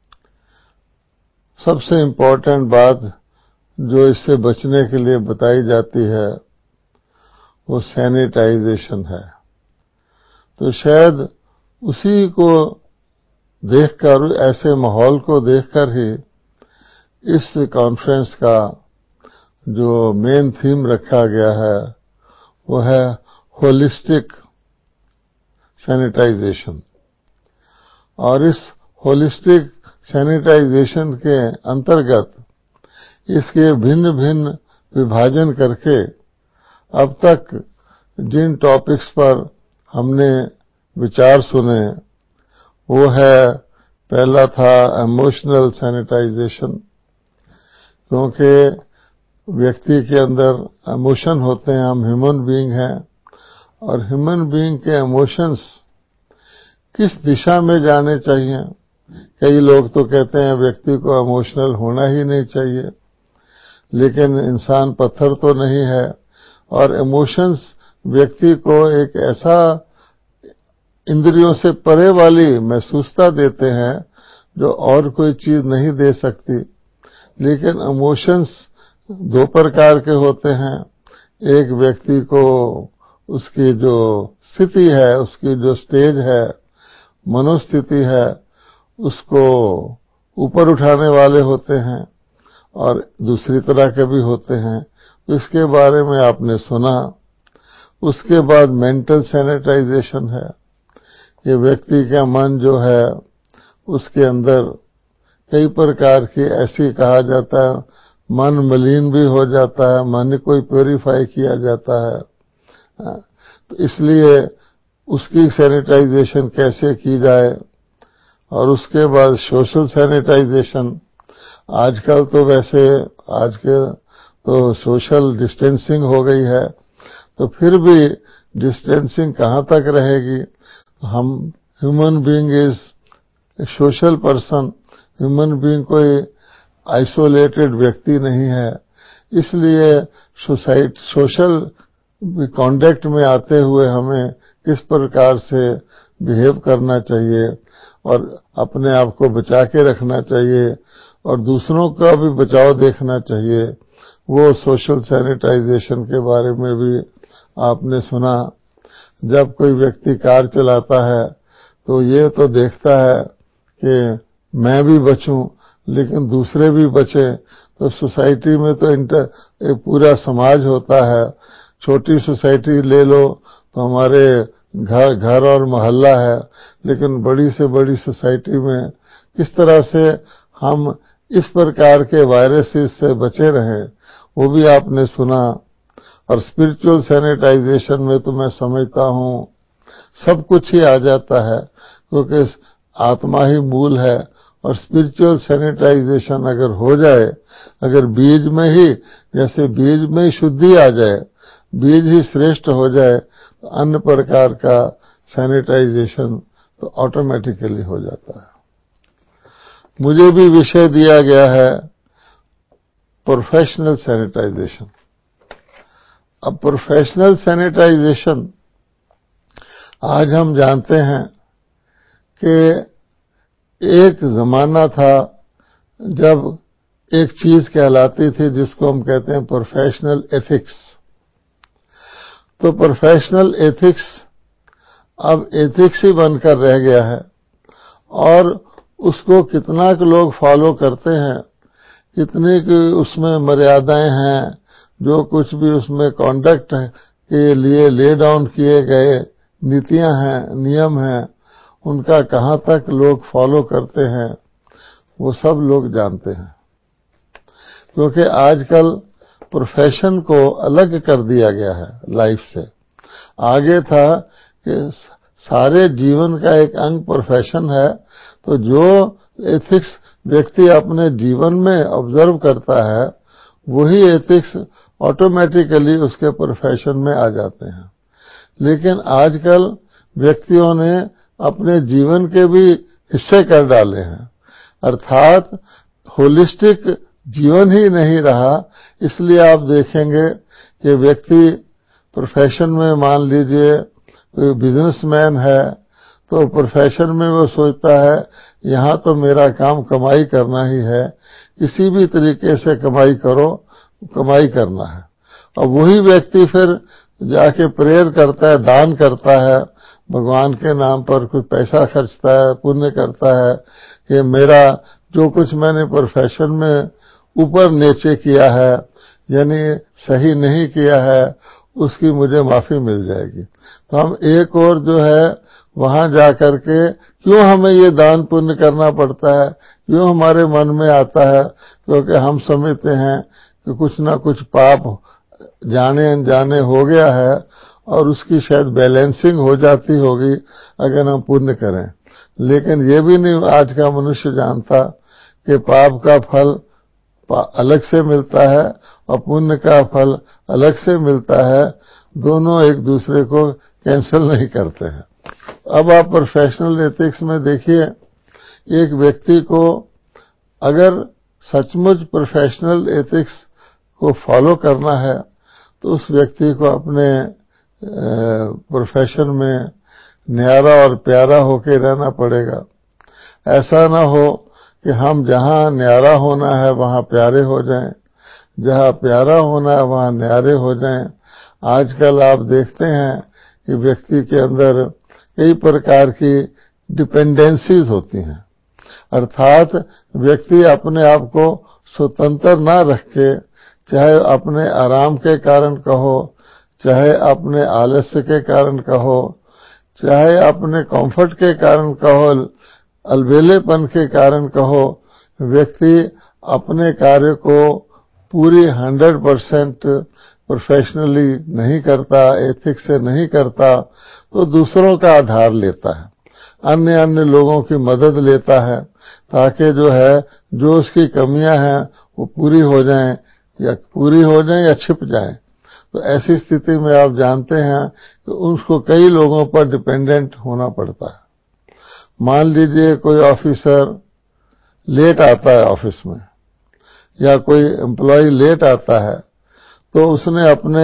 सबसे इम्पोर्टेंट बात जो इससे बचने के लिए बताई जाती है वो सैनिटाइजेशन है। तो शायद उसी को देखकर, ऐसे माहौल को देखकर ही इस कॉन्फ्रेंस का जो मेन थीम रखा गया है वो है होलिस्टिक सैनिटाइजेशन। और इस होलिस्टिक सैनिटाइजेशन के अंतर्गत इसके भिन्न भिन्न विभाजन करके अब तक जिन टॉपिक्स पर हमने विचार सुने वो है, पहला था इमोशनल सैनिटाइजेशन, क्योंकि व्यक्ति के अंदर इमोशन होते हैं, हम ह्यूमन बीइंग हैं, और ह्यूमन बीइंग के इमोशंस किस दिशा में जाने चाहिए। कई लोग तो कहते हैं व्यक्ति को इमोशनल होना ही नहीं चाहिए, लेकिन इंसान पत्थर तो नहीं है, और इमोशंस व्यक्ति को एक ऐसा इंद्रियों से परे वाली महसूसता देते हैं जो और कोई चीज नहीं दे सकती। लेकिन इमोशंस दो प्रकार के होते हैं। एक व्यक्ति को उसकी जो स्थिति है, उसकी जो स्टेज है, मनोस्थिति है, उसको ऊपर उठाने वाले होते हैं, और दूसरी तरह के भी होते हैं। तो इसके बारे में आपने सुना। उसके बाद मेंटल सैनिटाइजेशन है। ये व्यक्ति का मन जो है उसके अंदर कई प्रकार की, ऐसी कहा जाता है मन मलिन भी हो जाता है, मन को प्योरीफाई किया जाता है। तो इसलिए उसकी सैनिटाइजेशन कैसे की जाए। और उसके बाद सोशल सैनिटाइजेशन। आजकल तो वैसे आज के तो सोशल डिस्टेंसिंग हो गई है, तो फिर भी डिस्टेंसिंग कहाँ तक रहेगी। हम human being is social person, human being कोई आइसोलेटेड व्यक्ति नहीं है। इसलिए सोसाइटी सोशल कॉन्डक्ट में आते हुए हमें किस प्रकार से बिहेव करना चाहिए और अपने आप को बचा के रखना चाहिए और दूसरों का भी बचाव देखना चाहिए, वो सोशल सैनिटाइजेशन के बारे में भी आपने सुना। जब कोई व्यक्ति कार चलाता है तो ये तो देखता है कि मैं भी बचूं लेकिन दूसरे भी बचें। तो सोसाइटी में तो इंटर एक पूरा समाज होता है। छोटी सोसाइटी ले लो तो हमारे घर घर और मोहल्ला है, लेकिन बड़ी से बड़ी सोसाइटी में किस तरह से हम इस प्रकार के वायरसेस से बचे रहें, वो भी आपने सुना। और स्पिरिचुअल सैनिटाइजेशन में तो मैं समझता हूँ सब कुछ ही आ जाता है, क्योंकि आत्मा ही मूल है। और स्पिरिचुअल सैनिटाइजेशन अगर हो जाए, अगर बीज में ही, जैसे बीज में ही शुद्धि आ जाए, बीज ही श्रेष्ठ हो जाए, तो अन्य प्रकार का सैनिटाइजेशन तो ऑटोमेटिकली हो जाता है। मुझे भी विषय दिया गया है प्रोफेशनल सैनिटाइजेशन। अब प्रोफेशनल सैनिटाइजेशन आज हम जानते हैं कि एक जमाना था जब एक चीज कहलाती थी जिसको हम कहते हैं प्रोफेशनल एथिक्स। तो प्रोफेशनल एथिक्स अब एथिक्स ही बनकर रह गया है, और उसको कितना के लोग फॉलो करते हैं, कितने की उसमें मर्यादाएं हैं, जो कुछ भी उसमें कॉन्डक्ट के लिए ले डाउन किए गए नीतियां हैं, नियम हैं, उनका कहाँ तक लोग फॉलो करते हैं, वो सब लोग जानते हैं। क्योंकि आजकल प्रोफेशन को अलग कर दिया गया है लाइफ से। आगे था कि सारे जीवन का एक अंग प्रोफेशन है, तो जो एथिक्स व्यक्ति अपने जीवन में ऑब्जर्व करता है वही एथिक्स ऑटोमेटिकली उसके प्रोफेशन में आ जाते हैं। लेकिन आजकल व्यक्तियों ने अपने जीवन के भी हिस्से कर डाले हैं, अर्थात होलिस्टिक जीवन ही नहीं रहा। इसलिए आप देखेंगे कि व्यक्ति प्रोफेशन में, मान लीजिए कोई बिजनेसमैन है, तो प्रोफेशन में वो सोचता है यहाँ तो मेरा काम कमाई करना ही है, किसी भी तरीके से कमाई करो, कमाई करना है। और वही व्यक्ति फिर जाके प्रेयर करता है, दान करता है, भगवान के नाम पर कुछ पैसा खर्चता है, पुण्य करता है कि मेरा जो कुछ मैंने प्रोफेशन में ऊपर नीचे किया है, यानी सही नहीं किया है, उसकी मुझे माफी मिल जाएगी। तो हम एक और जो है वहां जाकर के क्यों हमें ये दान पुण्य करना पड़ता है, क्यों हमारे मन में आता है, क्योंकि हम समझते हैं कि कुछ ना कुछ पाप जाने अनजाने हो गया है और उसकी शायद बैलेंसिंग हो जाती होगी अगर हम पुण्य करें। लेकिन ये भी नहीं आज का मनुष्य जानता कि पाप का फल अलग से मिलता है और पुण्य का फल अलग से मिलता है, दोनों एक दूसरे को कैंसिल नहीं करते हैं। अब आप प्रोफेशनल एथिक्स में देखिए, एक व्यक्ति को अगर सचमुच प्रोफेशनल एथिक्स को फॉलो करना है तो उस व्यक्ति को अपने प्रोफेशन में न्यारा और प्यारा होके रहना पड़ेगा। ऐसा ना हो कि हम जहां न्यारा होना है वहां प्यारे हो जाएं, जहां प्यारा होना है वहां न्यारे हो जाएं। आजकल आप देखते हैं कि व्यक्ति के अंदर कई प्रकार की डिपेंडेंसीज होती हैं, अर्थात व्यक्ति अपने आप को स्वतंत्र ना रख के, चाहे अपने आराम के कारण कहो, चाहे अपने आलस्य के कारण कहो, चाहे अपने कंफर्ट के कारण कहो, अलबेलेपन के कारण कहो, व्यक्ति अपने कार्य को पूरी हंड्रेड परसेंट प्रोफेशनली नहीं करता, एथिक्स से नहीं करता, तो दूसरों का आधार लेता है, अन्य अन्य लोगों की मदद लेता है ताकि जो है जो उसकी कमियां हैं वो पूरी हो जाएं या पूरी हो जाएं या छिप जाएं। तो ऐसी स्थिति में आप जानते हैं कि उसको कई लोगों पर डिपेंडेंट होना पड़ता है। मान लीजिए कोई ऑफिसर लेट आता है ऑफिस में, या कोई एम्प्लॉय लेट आता है, तो उसने अपने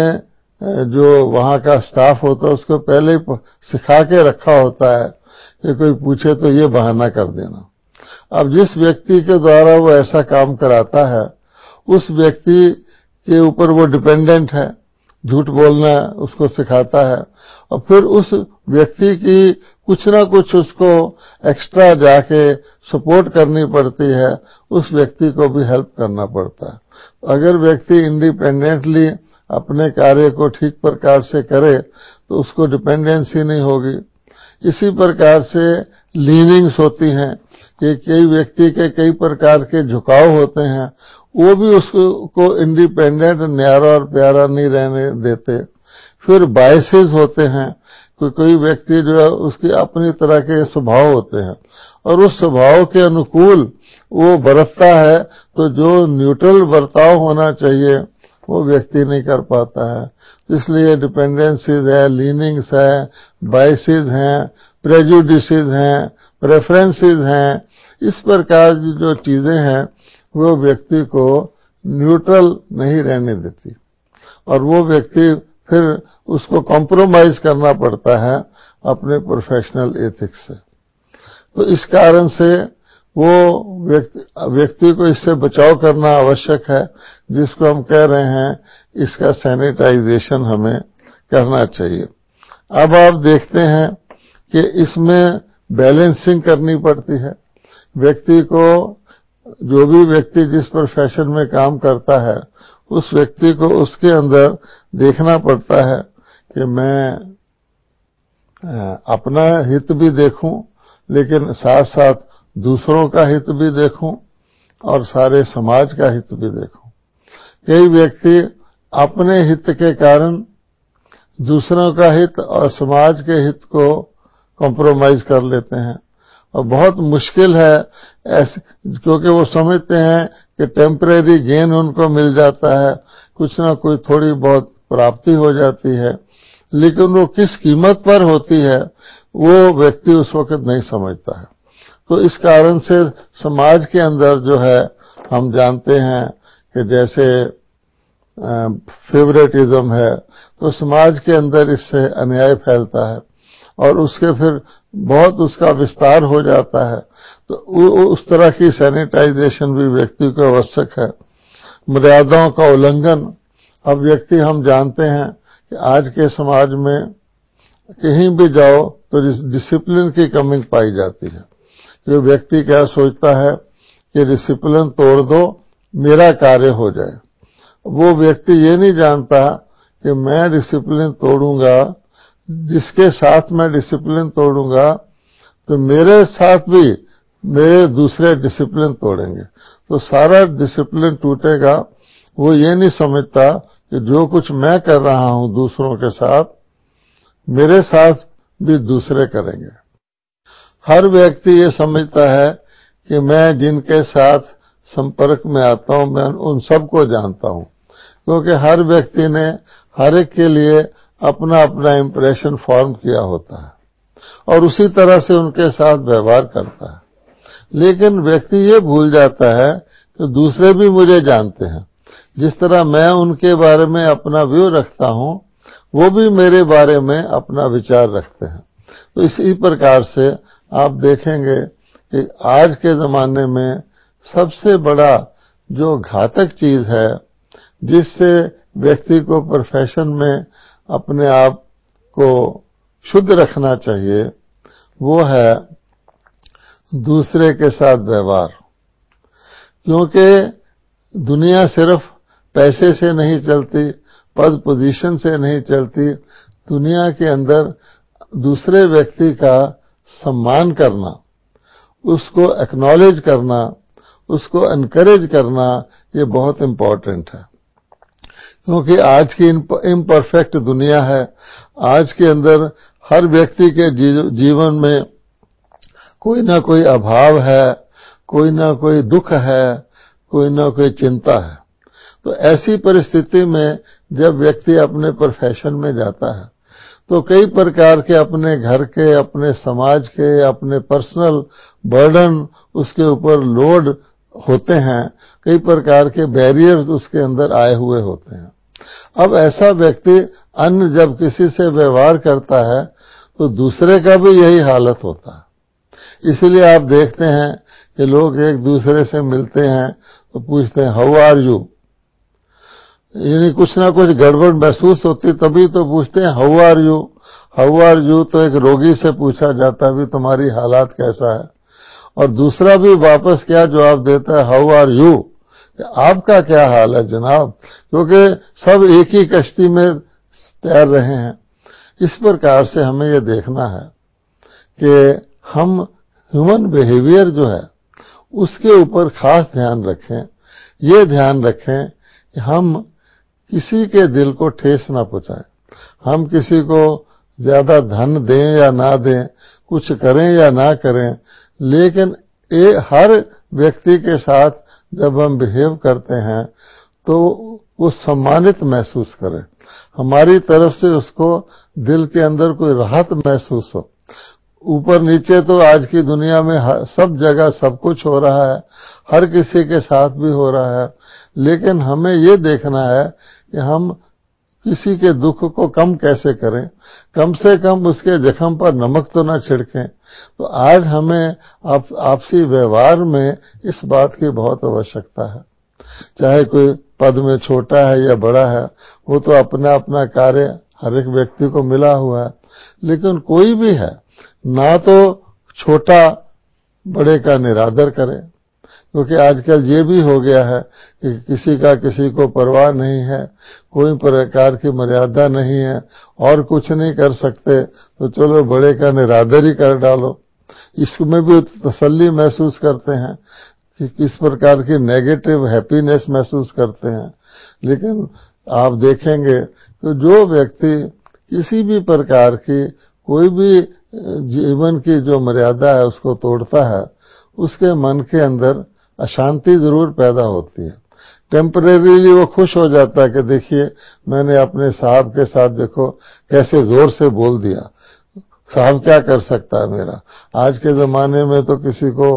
जो वहां का स्टाफ होता है उसको पहले ही सिखा के रखा होता है कि कोई पूछे तो ये बहाना कर देना। अब जिस व्यक्ति के द्वारा वो ऐसा काम कराता है उस व्यक्ति के ऊपर वो डिपेंडेंट है, झूठ बोलना उसको सिखाता है, और फिर उस व्यक्ति की कुछ ना कुछ उसको एक्स्ट्रा जाके सपोर्ट करनी पड़ती है, उस व्यक्ति को भी हेल्प करना पड़ता है। अगर व्यक्ति इंडिपेंडेंटली अपने कार्य को ठीक प्रकार से करे तो उसको डिपेंडेंसी नहीं होगी। इसी प्रकार से लीनिंग्स होती हैं कि कई व्यक्ति के कई प्रकार के झुकाव होते हैं, वो भी उसको इंडिपेंडेंट, न्यारा और प्यारा नहीं रहने देते। फिर बायसेस होते हैं, कोई कोई व्यक्ति जो है उसकी अपनी तरह के स्वभाव होते हैं और उस स्वभाव के अनुकूल वो बरतता है, तो जो न्यूट्रल बर्ताव होना चाहिए वो व्यक्ति नहीं कर पाता है। इसलिए डिपेंडेंसीज है, लीनिंग्स है, बायसेस हैं, प्रेजुडिसेस हैं, प्रेफरेंसेस हैं, इस प्रकार की जो चीजें हैं वो व्यक्ति को न्यूट्रल नहीं रहने देती और वो व्यक्ति फिर उसको कॉम्प्रोमाइज करना पड़ता है अपने प्रोफेशनल एथिक्स से। तो इस कारण से वो व्यक्ति व्यक्ति को इससे बचाव करना आवश्यक है, जिसको हम कह रहे हैं इसका सैनिटाइजेशन हमें करना चाहिए। अब आप देखते हैं कि इसमें बैलेंसिंग करनी पड़ती है। व्यक्ति को, जो भी व्यक्ति जिस प्रोफेशन में काम करता है, उस व्यक्ति को उसके अंदर देखना पड़ता है कि मैं अपना हित भी देखूं, लेकिन साथ साथ दूसरों का हित भी देखूं और सारे समाज का हित भी देखूं। कई व्यक्ति अपने हित के कारण दूसरों का हित और समाज के हित को कॉम्प्रोमाइज कर लेते हैं, और बहुत मुश्किल है ऐसे, क्योंकि वो समझते हैं कि टेम्परेरी गेन उनको मिल जाता है, कुछ ना कुछ थोड़ी बहुत प्राप्ति हो जाती है, लेकिन वो किस कीमत पर होती है वो व्यक्ति उस वक्त नहीं समझता है। तो इस कारण से समाज के अंदर जो है हम जानते हैं कि जैसे फेवरेटिज्म है, तो समाज के अंदर इससे अन्याय फैलता है और उसके फिर बहुत उसका विस्तार हो जाता है। तो उस तरह की सैनिटाइजेशन भी व्यक्ति को आवश्यक है। मर्यादाओं का उल्लंघन, अब व्यक्ति हम जानते हैं कि आज के समाज में कहीं भी जाओ तो डिसिप्लिन की कमी पाई जाती है। ये व्यक्ति क्या सोचता है कि डिसिप्लिन तोड़ दो, मेरा कार्य हो जाए। वो व्यक्ति ये नहीं जानता कि मैं डिसिप्लिन तोड़ूंगा, जिसके साथ मैं डिसिप्लिन तोड़ूंगा तो मेरे साथ भी मेरे दूसरे डिसिप्लिन तोड़ेंगे, तो सारा डिसिप्लिन टूटेगा। वो ये नहीं समझता कि जो कुछ मैं कर रहा हूं दूसरों के साथ, मेरे साथ भी दूसरे करेंगे। हर व्यक्ति ये समझता है कि मैं जिनके साथ संपर्क में आता हूं मैं उन सबको जानता हूं, क्योंकि हर व्यक्ति ने हर एक के लिए अपना अपना इंप्रेशन फॉर्म किया होता है। और उसी तरह से उनके साथ व्यवहार करता है। लेकिन व्यक्ति ये भूल जाता है कि दूसरे भी मुझे जानते हैं, जिस तरह मैं उनके बारे में अपना व्यू रखता हूं, वो भी मेरे बारे में अपना विचार रखते हैं। तो इसी प्रकार से आप देखेंगे कि आज के जमाने में सबसे बड़ा जो घातक चीज है, जिससे व्यक्ति को प्रोफेशन में अपने आप को शुद्ध रखना चाहिए, वो है दूसरे के साथ व्यवहार। क्योंकि दुनिया सिर्फ पैसे से नहीं चलती, पद पोजीशन से नहीं चलती। दुनिया के अंदर दूसरे व्यक्ति का सम्मान करना, उसको एक्नॉलेज करना, उसको एनकरेज करना, ये बहुत इम्पोर्टेंट है। क्योंकि आज की इम्परफेक्ट दुनिया है। आज के अंदर हर व्यक्ति के जीवन में कोई ना कोई अभाव है, कोई ना कोई दुख है, कोई ना कोई चिंता है। तो ऐसी परिस्थिति में जब व्यक्ति अपने प्रोफेशन में जाता है, तो कई प्रकार के अपने घर के, अपने समाज के, अपने पर्सनल बर्डन उसके ऊपर लोड होते हैं। कई प्रकार के बैरियर्स उसके अंदर आए हुए होते हैं। अब ऐसा व्यक्ति अन्य जब किसी से व्यवहार करता है तो दूसरे का भी यही हालत होता है। इसलिए आप देखते हैं कि लोग एक दूसरे से मिलते हैं तो पूछते हैं हाउ आर यू, यानी कुछ ना कुछ गड़बड़ महसूस होती तभी तो पूछते हैं how are you. How are you तो एक रोगी से पूछा जाता है भी तुम्हारी हालात कैसा है, और दूसरा भी वापस क्या जवाब देता है, हाउ आर यू, आपका क्या हाल है जनाब, क्योंकि सब एक ही कश्ती में तैर रहे हैं। इस प्रकार से हमें यह देखना है कि हम ह्यूमन बिहेवियर जो है उसके ऊपर खास ध्यान रखें। ये ध्यान रखें कि हम किसी के दिल को ठेस ना पहुंचाएं। हम किसी को ज्यादा धन दें या ना दें, कुछ करें या ना करें, लेकिन ये हर व्यक्ति के साथ जब हम बिहेव करते हैं तो वो सम्मानित महसूस करे, हमारी तरफ से उसको दिल के अंदर कोई राहत महसूस हो। ऊपर नीचे तो आज की दुनिया में सब जगह सब कुछ हो रहा है, हर किसी के साथ भी हो रहा है, लेकिन हमें ये देखना है कि हम किसी के दुख को कम कैसे करें, कम से कम उसके जख्म पर नमक तो न छिड़कें। तो आज हमें आप, आपसी व्यवहार में इस बात की बहुत आवश्यकता है। चाहे कोई पद में छोटा है या बड़ा है, वो तो अपना अपना कार्य हर एक व्यक्ति को मिला हुआ है, लेकिन कोई भी है ना तो छोटा बड़े का निरादर करे, क्योंकि आजकल ये भी हो गया है कि किसी का किसी को परवाह नहीं है, कोई प्रकार की मर्यादा नहीं है, और कुछ नहीं कर सकते तो चलो बड़े का निरादर ही कर डालो। इसमें भी तसल्ली महसूस करते हैं कि किस प्रकार की नेगेटिव हैप्पीनेस महसूस करते हैं। लेकिन आप देखेंगे तो जो व्यक्ति किसी भी प्रकार की कोई भी जीवन की जो मर्यादा है उसको तोड़ता है, उसके मन के अंदर अशांति जरूर पैदा होती है। टेम्परेरीली वो खुश हो जाता है कि देखिए मैंने अपने साहब के साथ देखो कैसे जोर से बोल दिया, साहब क्या कर सकता है मेरा। आज के जमाने में तो किसी को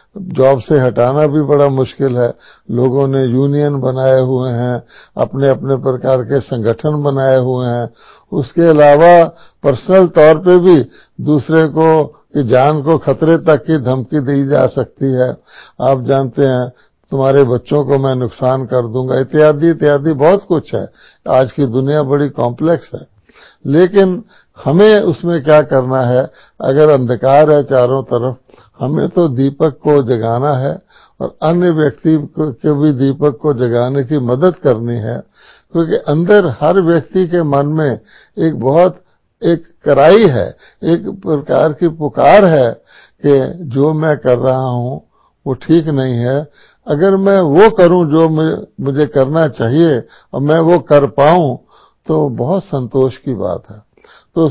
जॉब से हटाना भी बड़ा मुश्किल है। लोगों ने यूनियन बनाए हुए हैं, अपने अपने प्रकार के संगठन बनाए हुए हैं। उसके अलावा पर्सनल तौर पे भी दूसरे को की जान को खतरे तक की धमकी दी जा सकती है। आप जानते हैं तुम्हारे बच्चों को मैं नुकसान कर दूंगा, इत्यादि इत्यादि बहुत कुछ है। आज की दुनिया बड़ी कॉम्प्लेक्स है, लेकिन हमें उसमें क्या करना है। अगर अंधकार है चारों तरफ, हमें तो दीपक को जगाना है और अन्य व्यक्ति के भी दीपक को जगाने की मदद करनी है, क्योंकि अंदर हर व्यक्ति के मन में एक बहुत एक कराई है, एक प्रकार की पुकार है कि जो मैं कर रहा हूं वो ठीक नहीं है। अगर मैं वो करूं जो मुझे करना चाहिए और मैं वो कर पाऊं तो बहुत संतोष की बात है। तो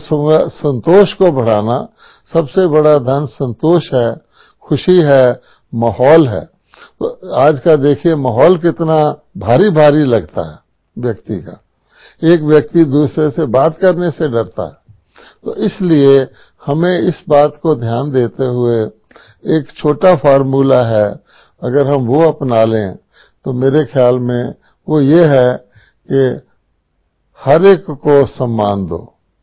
संतोष को बढ़ाना, सबसे बड़ा धन संतोष है, खुशी है, माहौल है। तो आज का देखिए माहौल कितना भारी भारी लगता है व्यक्ति का। एक व्यक्ति दूसरे से बात करने से डरता है। तो इसलिए हमें इस बात को ध्यान देते हुए एक छोटा फार्मूला है, अगर हम वो अपना लें तो मेरे ख्याल में वो ये है कि हर एक को सम्मान दो।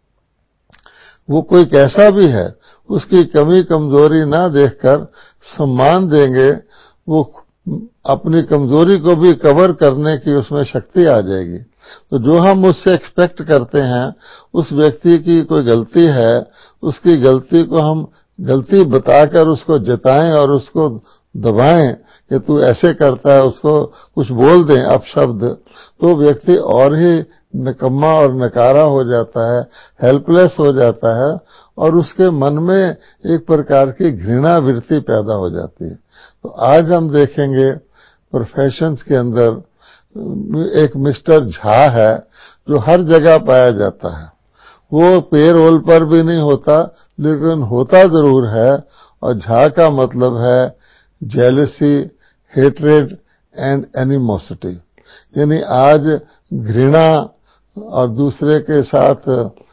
वो कोई कैसा भी है, उसकी कमी कमजोरी ना देखकर सम्मान देंगे, वो अपनी कमजोरी को भी कवर करने की उसमें शक्ति आ जाएगी। तो जो हम उससे एक्सपेक्ट करते हैं, उस व्यक्ति की कोई गलती है, उसकी गलती को हम गलती बताकर उसको जताएं और उसको दबाएं कि तू ऐसे करता है, उसको कुछ बोल दें अपशब्द, तो व्यक्ति और ही निकम्मा और नकारा हो जाता है, हेल्पलेस हो जाता है और उसके मन में एक प्रकार की घृणा वृत्ति पैदा हो जाती है। तो आज हम देखेंगे प्रोफेशंस के अंदर एक मिस्टर झा है जो हर जगह पाया जाता है। वो पेरोल पर भी नहीं होता, लेकिन होता जरूर है, और झा का मतलब है जेलसी, हेट्रेड एंड एनिमोसिटी, यानी आज घृणा और दूसरे के साथ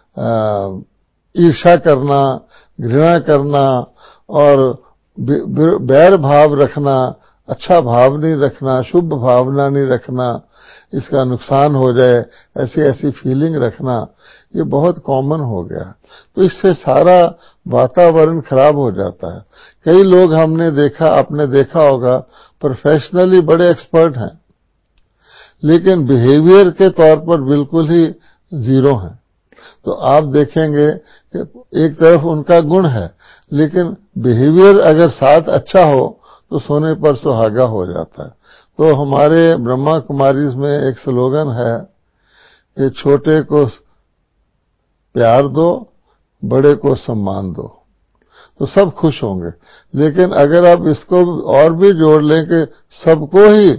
ईर्ष्या करना, घृणा करना और बैर भाव रखना, अच्छा भाव नहीं रखना, शुभ भावना नहीं रखना, इसका नुकसान हो जाए ऐसी ऐसी फीलिंग रखना, ये बहुत कॉमन हो गया। तो इससे सारा वातावरण खराब हो जाता है। कई लोग हमने देखा, आपने देखा होगा, प्रोफेशनली बड़े एक्सपर्ट हैं, लेकिन बिहेवियर के तौर पर बिल्कुल ही जीरो हैं। तो आप देखेंगे कि एक तरफ उनका गुण है, लेकिन बिहेवियर अगर साथ अच्छा हो तो सोने पर सुहागा हो जाता है। तो हमारे ब्रह्मा कुमारी में एक स्लोगन है कि छोटे को प्यार दो, बड़े को सम्मान दो, तो सब खुश होंगे। लेकिन अगर आप इसको और भी जोड़ लें कि सबको ही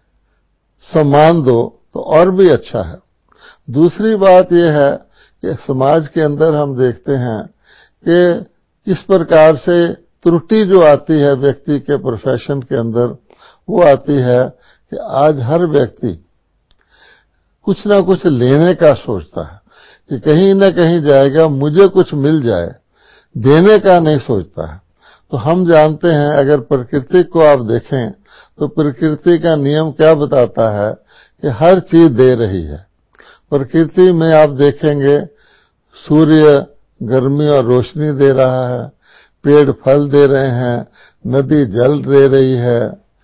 सम्मान दो, तो और भी अच्छा है। दूसरी बात यह है कि समाज के अंदर हम देखते हैं कि किस प्रकार से त्रुटि जो आती है व्यक्ति के प्रोफेशन के अंदर, वो आती है कि आज हर व्यक्ति कुछ ना कुछ लेने का सोचता है कि कहीं ना कहीं जाएगा, मुझे कुछ मिल जाए, देने का नहीं सोचता है। तो हम जानते हैं, अगर प्रकृति को आप देखें तो प्रकृति का नियम क्या बताता है कि हर चीज दे रही है। प्रकृति में आप देखेंगे सूर्य गर्मी और रोशनी दे रहा है, पेड़ फल दे रहे हैं, नदी जल दे रही है,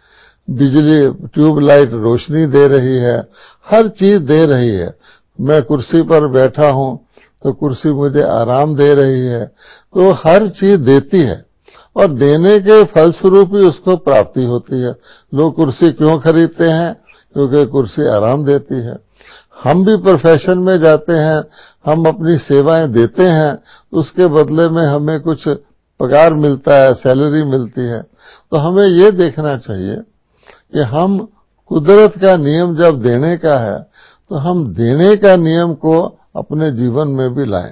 बिजली ट्यूबलाइट रोशनी दे रही है, हर चीज दे रही है। मैं कुर्सी पर बैठा हूं तो कुर्सी मुझे आराम दे रही है। तो हर चीज देती है और देने के फलस्वरूप ही उसको प्राप्ति होती है। लोग कुर्सी क्यों खरीदते हैं? क्योंकि कुर्सी आराम देती है। हम भी प्रोफेशन में जाते हैं, हम अपनी सेवाएं देते हैं, उसके बदले में हमें कुछ पगार मिलता है, सैलरी मिलती है। तो हमें ये देखना चाहिए कि हम कुदरत का नियम जब देने का है तो हम देने का नियम को अपने जीवन में भी लाएं।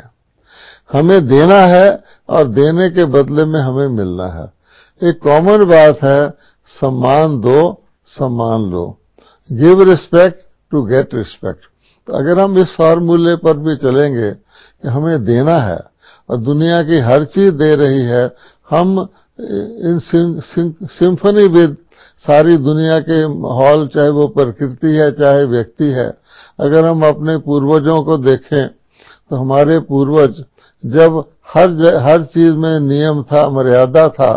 हमें देना है और देने के बदले में हमें मिलना है। एक कॉमन बात है, सम्मान दो, सम्मान लो, give respect to get respect. तो अगर हम इस फार्मूले पर भी चलेंगे कि हमें देना है और दुनिया की हर चीज दे रही है, हम इन सिम्फनी विद सारी दुनिया के माहौल, चाहे वो प्रकृति है चाहे व्यक्ति है, अगर हम अपने पूर्वजों को देखें तो हमारे पूर्वज जब हर हर चीज में नियम था, मर्यादा था,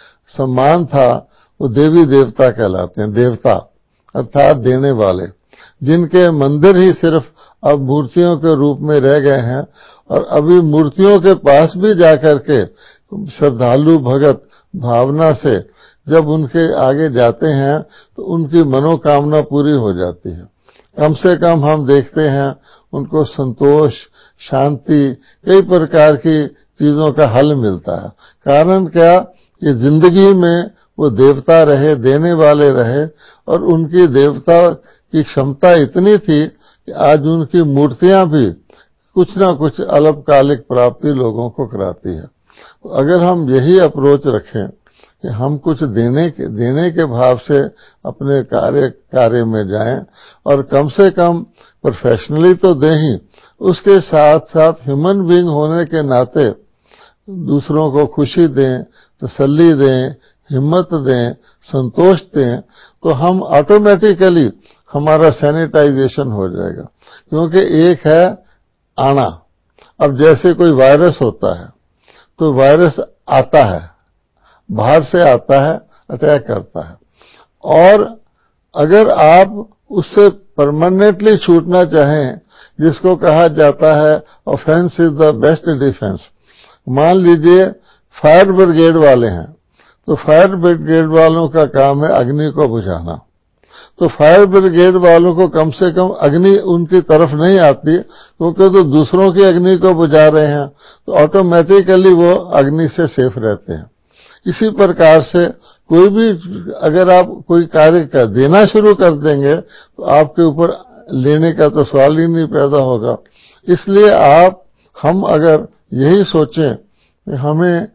सम्मान था, वो देवी देवता कहलाते हैं। देवता अर्थात देने वाले, जिनके मंदिर ही सिर्फ अब मूर्तियों के रूप में रह गए हैं। और अभी मूर्तियों के पास भी जाकर के श्रद्धालु भगत भावना से जब उनके आगे जाते हैं तो उनकी मनोकामना पूरी हो जाती है। कम से कम हम देखते हैं उनको संतोष, शांति, कई प्रकार की चीजों का हल मिलता है। कारण क्या? कि जिंदगी में वो देवता रहे, देने वाले रहे, और उनकी देवता की क्षमता इतनी थी कि आज उनकी मूर्तियां भी कुछ ना कुछ अल्पकालिक प्राप्ति लोगों को कराती है। तो अगर हम यही अप्रोच रखें कि हम कुछ देने के देने के भाव से अपने कार्य कार्य में जाएं, और कम से कम प्रोफेशनली तो दें ही, उसके साथ साथ ह्यूमन बीइंग होने के नाते दूसरों को खुशी दें, तसल्ली दें, हिम्मत दें, संतोष दें, तो हम ऑटोमेटिकली हमारा सैनिटाइजेशन हो जाएगा। क्योंकि एक है आना, अब जैसे कोई वायरस होता है तो वायरस आता है, बाहर से आता है, अटैक करता है, और अगर आप उससे परमानेंटली छूटना चाहें, जिसको कहा जाता है offence is the best defence. मान लीजिए फायर ब्रिगेड वाले हैं, तो फायर ब्रिगेड वालों का काम है अग्नि को बुझाना, तो फायर ब्रिगेड वालों को कम से कम अग्नि उनकी तरफ नहीं आती, क्योंकि तो दूसरों की अग्नि को बुझा रहे हैं, तो ऑटोमेटिकली वो अग्नि से सेफ रहते हैं। इसी प्रकार से कोई भी अगर आप कोई कार्य कर देना शुरू कर देंगे तो आपके ऊपर लेने का तो सवाल ही नहीं पैदा होगा। इसलिए आप हम अगर यही सोचें कि हमें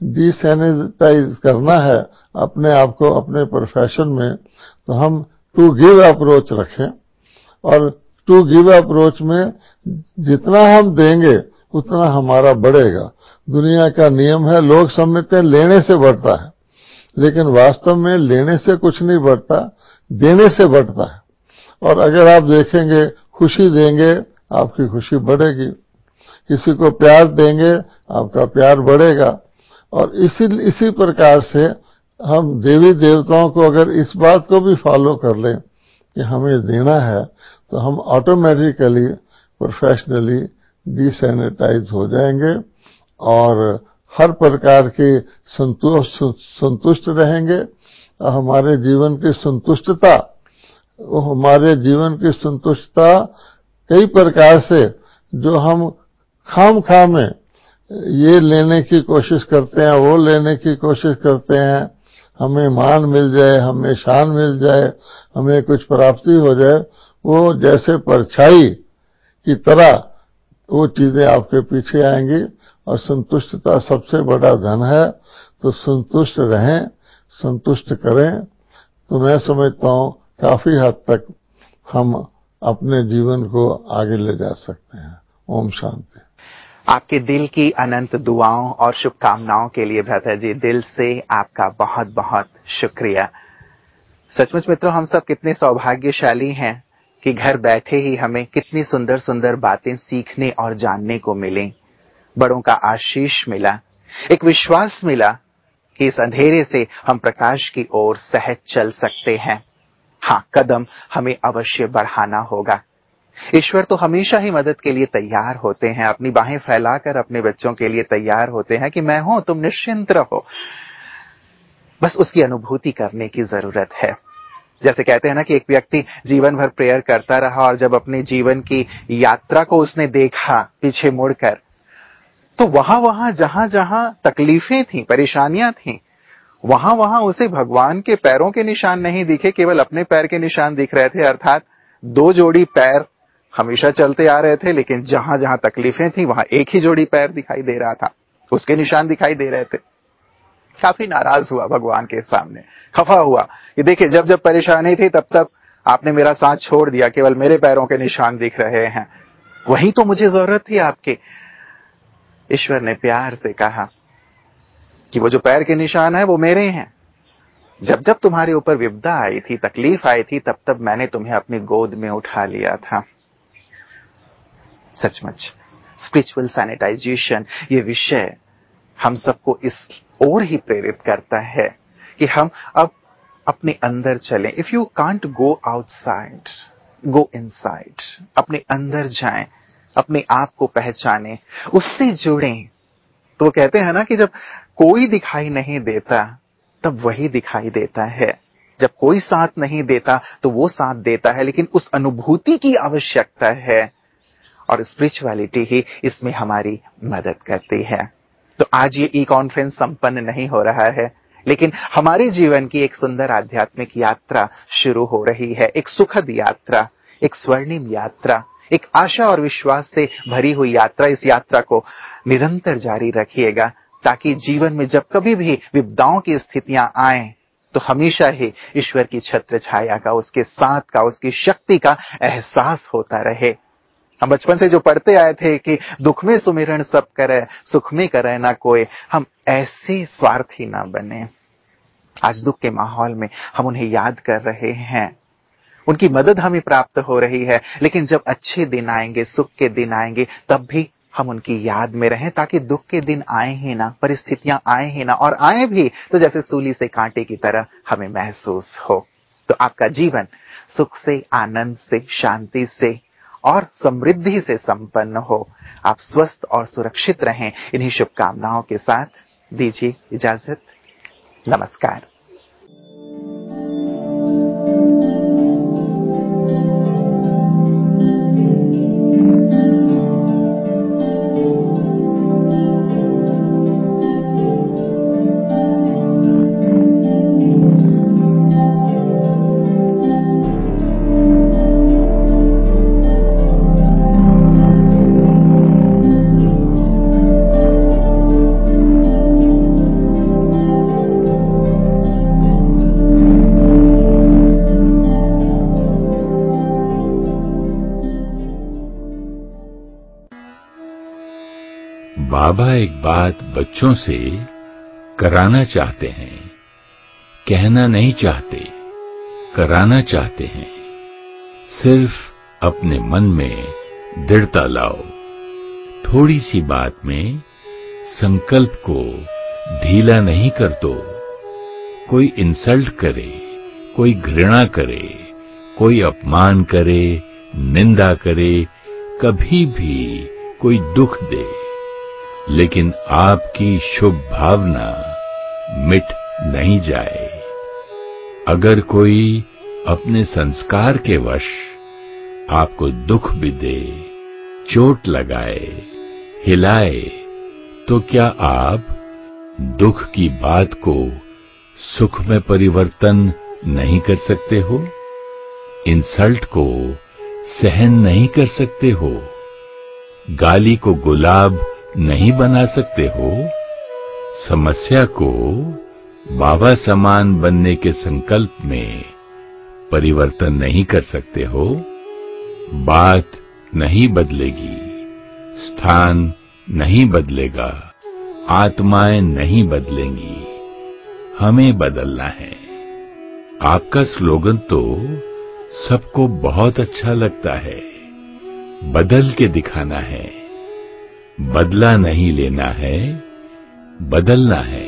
डिसैनिटाइज करना है अपने आप को अपने प्रोफेशन में, तो हम टू गिव अप्रोच रखें, और टू गिव अप्रोच में जितना हम देंगे उतना हमारा बढ़ेगा। दुनिया का नियम है, लोग समझते हैं लेने से बढ़ता है, लेकिन वास्तव में लेने से कुछ नहीं बढ़ता, देने से बढ़ता है। और अगर आप देखेंगे खुशी देंगे आपकी खुशी बढ़ेगी, किसी को प्यार देंगे आपका प्यार बढ़ेगा, और इसी इसी प्रकार से हम देवी देवताओं को अगर इस बात को भी फॉलो कर लें कि हमें देना है, तो हम ऑटोमेटिकली प्रोफेशनली डिसैनिटाइज हो जाएंगे और हर प्रकार के संतोष संतुष्ट रहेंगे। हमारे जीवन की संतुष्टता वो हमारे जीवन की संतुष्टता कई प्रकार से, जो हम खाम खा में ये लेने की कोशिश करते हैं, वो लेने की कोशिश करते हैं, हमें मान मिल जाए, हमें शान मिल जाए, हमें कुछ प्राप्ति हो जाए, वो जैसे परछाई की तरह वो चीजें आपके पीछे आएंगी। और संतुष्टता सबसे बड़ा धन है, तो संतुष्ट रहें, संतुष्ट करें, तो मैं समझता हूं काफी हद तक हम अपने जीवन को आगे ले जा सकते हैं। ओम शांति। आपके दिल की अनंत दुआओं और शुभकामनाओं के लिए भ्राता जी दिल से आपका बहुत बहुत शुक्रिया। सचमुच मित्रों, हम सब कितने सौभाग्यशाली हैं कि घर बैठे ही हमें कितनी सुंदर सुंदर बातें सीखने और जानने को मिलें। बड़ों का आशीष मिला, एक विश्वास मिला कि इस अंधेरे से हम प्रकाश की ओर सहज चल सकते हैं। हाँ, कदम हमें अवश्य बढ़ाना होगा। ईश्वर तो हमेशा ही मदद के लिए तैयार होते हैं, अपनी बाहें फैलाकर अपने बच्चों के लिए तैयार होते हैं कि मैं हूं, तुम निश्चिंत रहो। बस उसकी अनुभूति करने की जरूरत है। जैसे कहते हैं ना कि एक व्यक्ति जीवन भर प्रेयर करता रहा और जब अपने जीवन की यात्रा को उसने देखा पीछे मुड़कर, तो वहां वहां जहां जहां तकलीफें थी, परेशानियां थी, वहां वहां उसे भगवान के पैरों के निशान नहीं दिखे, केवल अपने पैर के निशान दिख रहे थे। अर्थात दो जोड़ी पैर हमेशा चलते आ रहे थे, लेकिन जहां जहां तकलीफें थी वहां एक ही जोड़ी पैर दिखाई दे रहा था, उसके निशान दिखाई दे रहे थे। काफी नाराज हुआ भगवान के सामने, खफा हुआ कि देखिए, जब जब परेशानी थी तब तब आपने मेरा साथ छोड़ दिया, केवल मेरे पैरों के निशान दिख रहे हैं, वही तो मुझे जरूरत थी आपके। ईश्वर ने प्यार से कहा कि वो जो पैर के निशान है वो मेरे हैं। जब जब तुम्हारे ऊपर विपदा आई थी, तकलीफ आई थी, तब तब मैंने तुम्हें अपनी गोद में उठा लिया था। सचमुच स्पिरिचुअल सैनिटाइजेशन, ये विषय हम सबको इस ओर ही प्रेरित करता है कि हम अब अपने अंदर चलें। If you can't go outside, go inside. अपने अंदर जाएं, अपने आप को पहचानें, उससे जुड़ें। तो वो कहते हैं ना कि जब कोई दिखाई नहीं देता तब वही दिखाई देता है, जब कोई साथ नहीं देता तो वो साथ देता है, लेकिन उस अनुभूति की आवश्यकता है और स्पिरिचुअलिटी ही इसमें हमारी मदद करती है। तो आज ये ई कॉन्फ्रेंस संपन्न नहीं हो रहा है, लेकिन हमारे जीवन की एक सुंदर आध्यात्मिक यात्रा शुरू हो रही है, एक सुखद यात्रा, एक स्वर्णिम यात्रा, एक आशा और विश्वास से भरी हुई यात्रा। इस यात्रा को निरंतर जारी रखिएगा, ताकि जीवन में जब कभी भी विपदाओं की स्थितियां आएं तो हमेशा ही ईश्वर की छत्र छाया का, उसके साथ का, उसकी शक्ति का एहसास होता रहे। हम बचपन से जो पढ़ते आए थे कि दुख में सुमिरन सब करे, सुख में करे ना कोई, हम ऐसे स्वार्थी ना बने। आज दुख के माहौल में हम उन्हें याद कर रहे हैं, उनकी मदद हमें प्राप्त हो रही है, लेकिन जब अच्छे दिन आएंगे, सुख के दिन आएंगे, तब भी हम उनकी याद में रहें, ताकि दुख के दिन आए ही ना, परिस्थितियां आए ही ना, और आए भी तो जैसे सूली से कांटे की तरह हमें महसूस हो। तो आपका जीवन सुख से, आनंद से, शांति से और समृद्धि से संपन्न हो। आप स्वस्थ और सुरक्षित रहें। इन्हीं शुभकामनाओं के साथ दीजिए इजाजत। नमस्कार। बाबा एक बात बच्चों से कराना चाहते हैं, कहना नहीं चाहते, कराना चाहते हैं। सिर्फ अपने मन में दृढ़ता लाओ। थोड़ी सी बात में संकल्प को ढीला नहीं कर दो। कोई इंसल्ट करे, कोई घृणा करे, कोई अपमान करे, निंदा करे, कभी भी कोई दुख दे, लेकिन आपकी शुभ भावना मिट नहीं जाए। अगर कोई अपने संस्कार के वश आपको दुख भी दे, चोट लगाए, हिलाए, तो क्या आप दुख की बात को सुख में परिवर्तन नहीं कर सकते हो? इंसल्ट को सहन नहीं कर सकते हो? गाली को गुलाब नहीं बना सकते हो? समस्या को बाबा समान बनने के संकल्प में परिवर्तन नहीं कर सकते हो? बात नहीं बदलेगी, स्थान नहीं बदलेगा, आत्माएं नहीं बदलेंगी, हमें बदलना है। आपका स्लोगन तो सबको बहुत अच्छा लगता है, बदल के दिखाना है। बदला नहीं लेना है, बदलना है।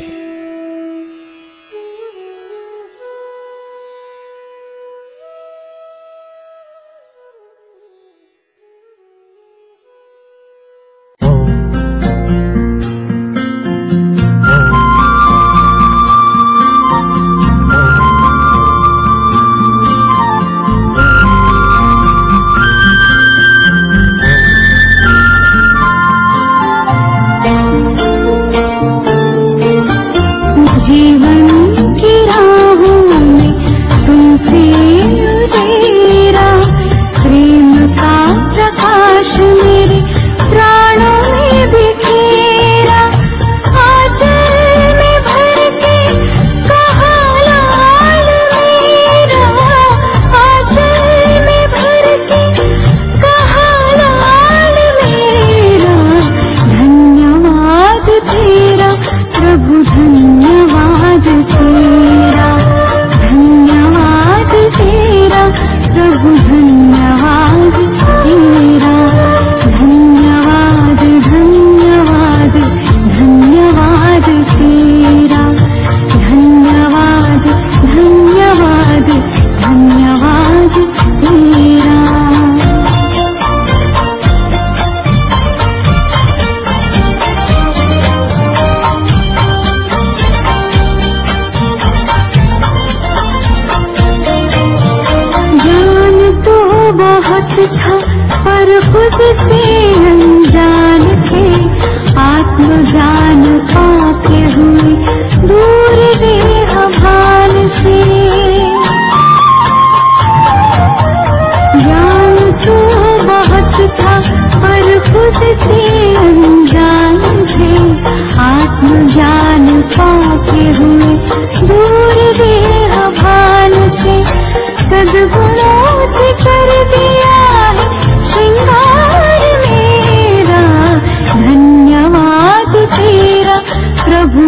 सद्गुणों से कर दिया है श्रृंगार।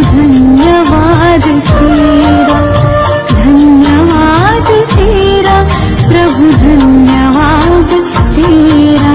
धन्यवाद तेरा, धन्यवाद तेरा प्रभु, धन्यवाद तेरा।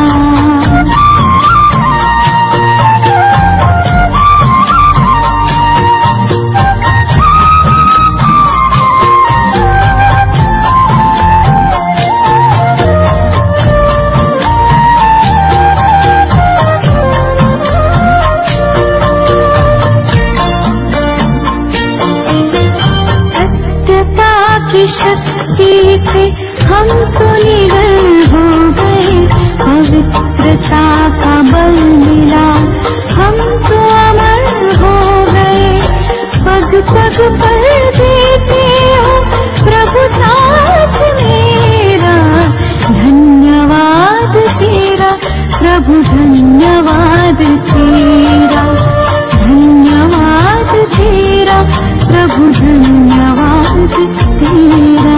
शक्ति से हम तो निडर हो गए, पवित्रता का बल मिला, हम तो अमर हो गए। पग पग पर देते हो प्रभु साथ मेरा, धन्यवाद तेरा प्रभु, धन्यवाद तेरा, धन्यवाद तेरा प्रभु, धन्यवाद तेरा।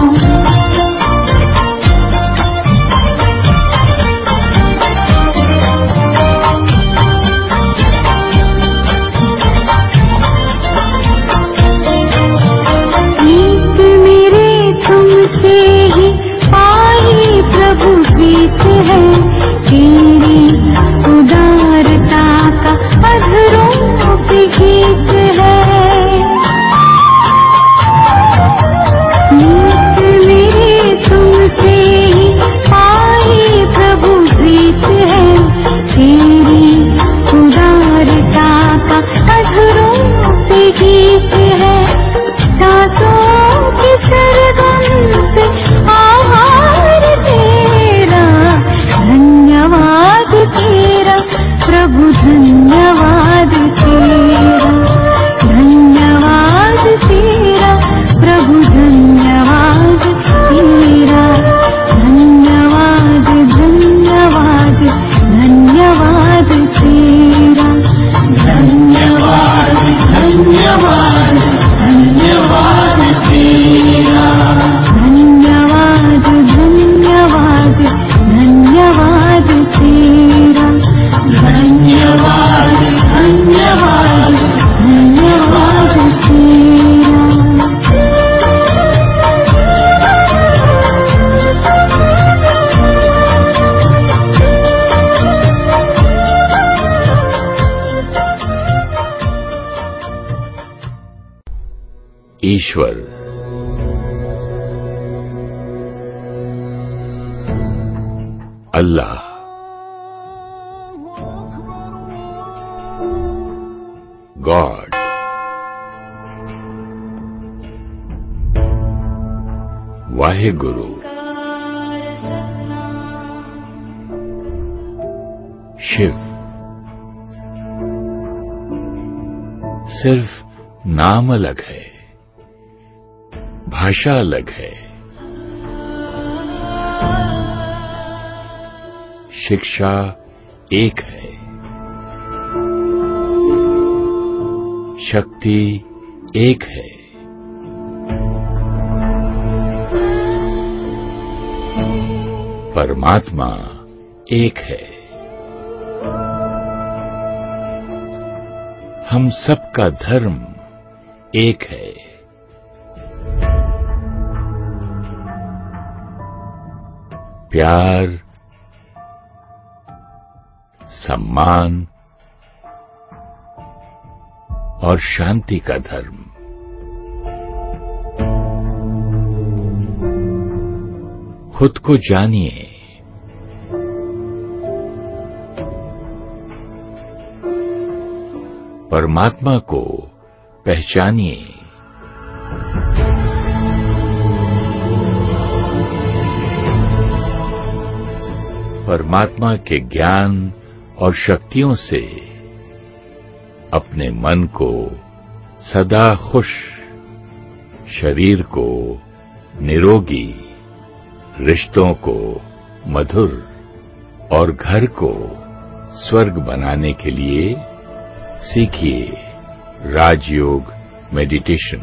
प्रीत मेरे तुमसे ही पाई प्रभु, प्रीत है तेरी उदारता का अधरों पे गीत है। मेरे तुमसे ही पाई प्रभु, प्रीत है तेरी उदारता का अधरों पे गीत है। सांसों के सरगम से आहार तेरा, धन्यवाद तेरा प्रभु, धन्यवाद तेरा, धन्यवाद तेरा प्रभु, धन्यवाद तेरा, धन्यवाद धन्यवाद धन्यवाद तेरा, धन्यवाद धन्यवाद धन्यवाद तेरा, धन्यवाद धन्यवाद धन्यवाद तेरा, धन्यवाद धन्यवाद धन्यवाद तेरा। ईश्वर अल्लाह गॉड, वाहेगुरु, शिव। सिर्फ नाम अलग है, भाषा अलग है, शिक्षा एक है, शक्ति एक है। परमात्मा एक है। हम सबका धर्म एक है। प्यार, सम्मान और शांति का धर्म। खुद को जानिए, परमात्मा को पहचानिए। परमात्मा के ज्ञान और शक्तियों से अपने मन को सदा खुश, शरीर को निरोगी, रिश्तों को मधुर और घर को स्वर्ग बनाने के लिए सीखिए राजयोग मेडिटेशन।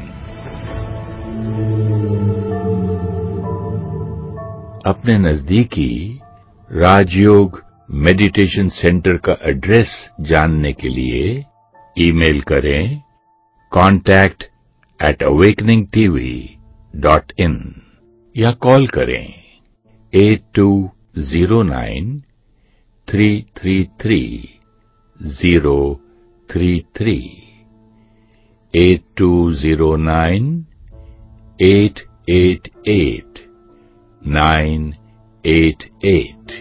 अपने नजदीकी राजयोग मेडिटेशन सेंटर का एड्रेस जानने के लिए ईमेल करें contact at awakening t v dot in या कॉल करें eight two zero nine three three three zero three three eight two zero nine eight eight eight nine eight eight.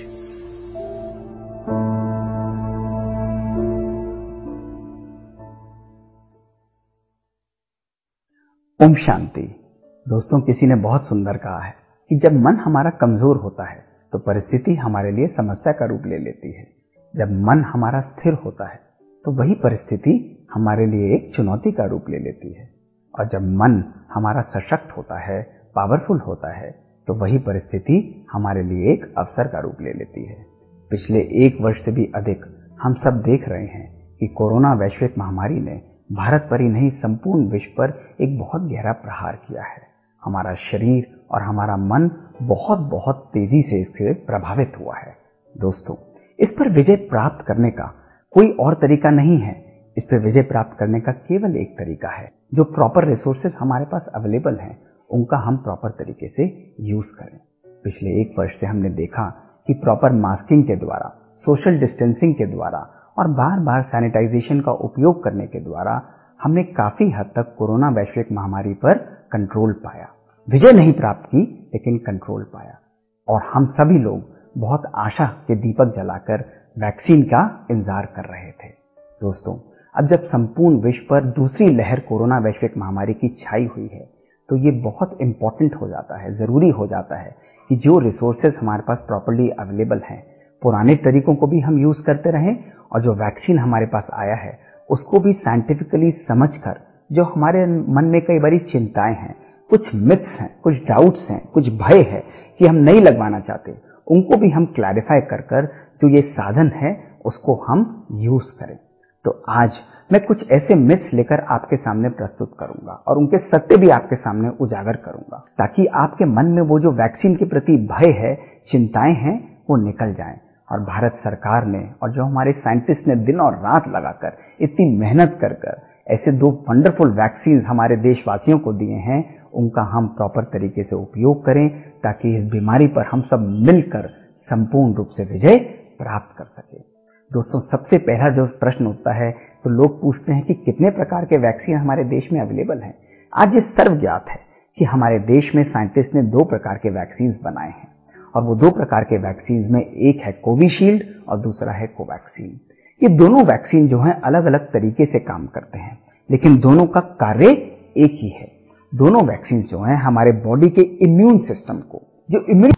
ओम शांति। दोस्तों, किसी ने बहुत सुंदर कहा है कि जब मन हमारा कमजोर होता है तो परिस्थिति हमारे लिए समस्या का रूप ले लेती है। जब मन हमारा स्थिर होता है तो वही परिस्थिति हमारे लिए एक चुनौती का रूप ले लेती है। और जब मन हमारा सशक्त होता है, पावरफुल होता है, तो वही परिस्थिति हमारे लिए एक अवसर का रूप ले लेती है। पिछले एक वर्ष से भी अधिक हम सब देख रहे हैं कि कोरोना वैश्विक महामारी ने भारत पर ही नहीं, संपूर्ण विश्व पर एक बहुत गहरा प्रहार किया है। हमारा शरीर और हमारा मन बहुत बहुत तेजी से इससे प्रभावित हुआ है। दोस्तों, इस पर विजय प्राप्त करने का कोई और तरीका नहीं है। इस पर विजय प्राप्त करने का केवल एक तरीका है, जो प्रॉपर रिसोर्सेज हमारे पास अवेलेबल हैं, उनका हम प्रॉपर तरीके से यूज करें। पिछले एक वर्ष से हमने देखा कि प्रॉपर मास्किंग के द्वारा, सोशल डिस्टेंसिंग के द्वारा और बार बार सैनिटाइजेशन का उपयोग करने के द्वारा हमने काफी हद तक कोरोना वैश्विक महामारी पर कंट्रोल पाया। विजय नहीं प्राप्त की, लेकिन कंट्रोल पाया। और हम सभी लोग बहुत आशा के दीपक जलाकर वैक्सीन का इंतजार कर रहे थे। दोस्तों, अब जब संपूर्ण विश्व पर दूसरी लहर कोरोना वैश्विक महामारी की छाई हुई है, तो ये बहुत इंपॉर्टेंट हो जाता है, जरूरी हो जाता है कि जो रिसोर्सेज हमारे पास प्रॉपर्ली अवेलेबल हैं, पुराने तरीकों को भी हम यूज करते रहें, और जो वैक्सीन हमारे पास आया है उसको भी साइंटिफिकली समझकर, जो हमारे मन में कई बारी चिंताएं हैं, कुछ मिथ्स हैं, कुछ डाउट्स हैं, कुछ भय है कि हम नहीं लगवाना चाहते, उनको भी हम क्लैरिफाई कर कर जो ये साधन है उसको हम यूज करें। तो आज मैं कुछ ऐसे मिथ्स लेकर आपके सामने प्रस्तुत करूंगा और उनके सत्य भी आपके सामने उजागर करूंगा, ताकि आपके मन में वो जो वैक्सीन के प्रति भय है, चिंताएं हैं, वो निकल जाएं। और भारत सरकार ने और जो हमारे साइंटिस्ट ने दिन और रात लगाकर इतनी मेहनत कर कर ऐसे दो वंडरफुल वैक्सीन हमारे देशवासियों को दिए हैं, उनका हम प्रॉपर तरीके से उपयोग करें, ताकि इस बीमारी पर हम सब मिलकर संपूर्ण रूप से विजय प्राप्त कर सके। दोस्तों, सबसे पहला जो प्रश्न उठता है तो लोग पूछते हैं कि कितने प्रकार के वैक्सीन हमारे देश में अवेलेबल हैं। आज ये सर्वज्ञात है कि हमारे देश में साइंटिस्ट ने दो प्रकार के वैक्सीन बनाए हैं, और वो दो प्रकार के वैक्सीन में एक है कोविशील्ड और दूसरा है कोवैक्सीन। ये दोनों वैक्सीन जो हैं अलग अलग तरीके से काम करते हैं, लेकिन दोनों का कार्य एक ही है। दोनों वैक्सीन जो हैं हमारे बॉडी के इम्यून सिस्टम को, जो इम्यून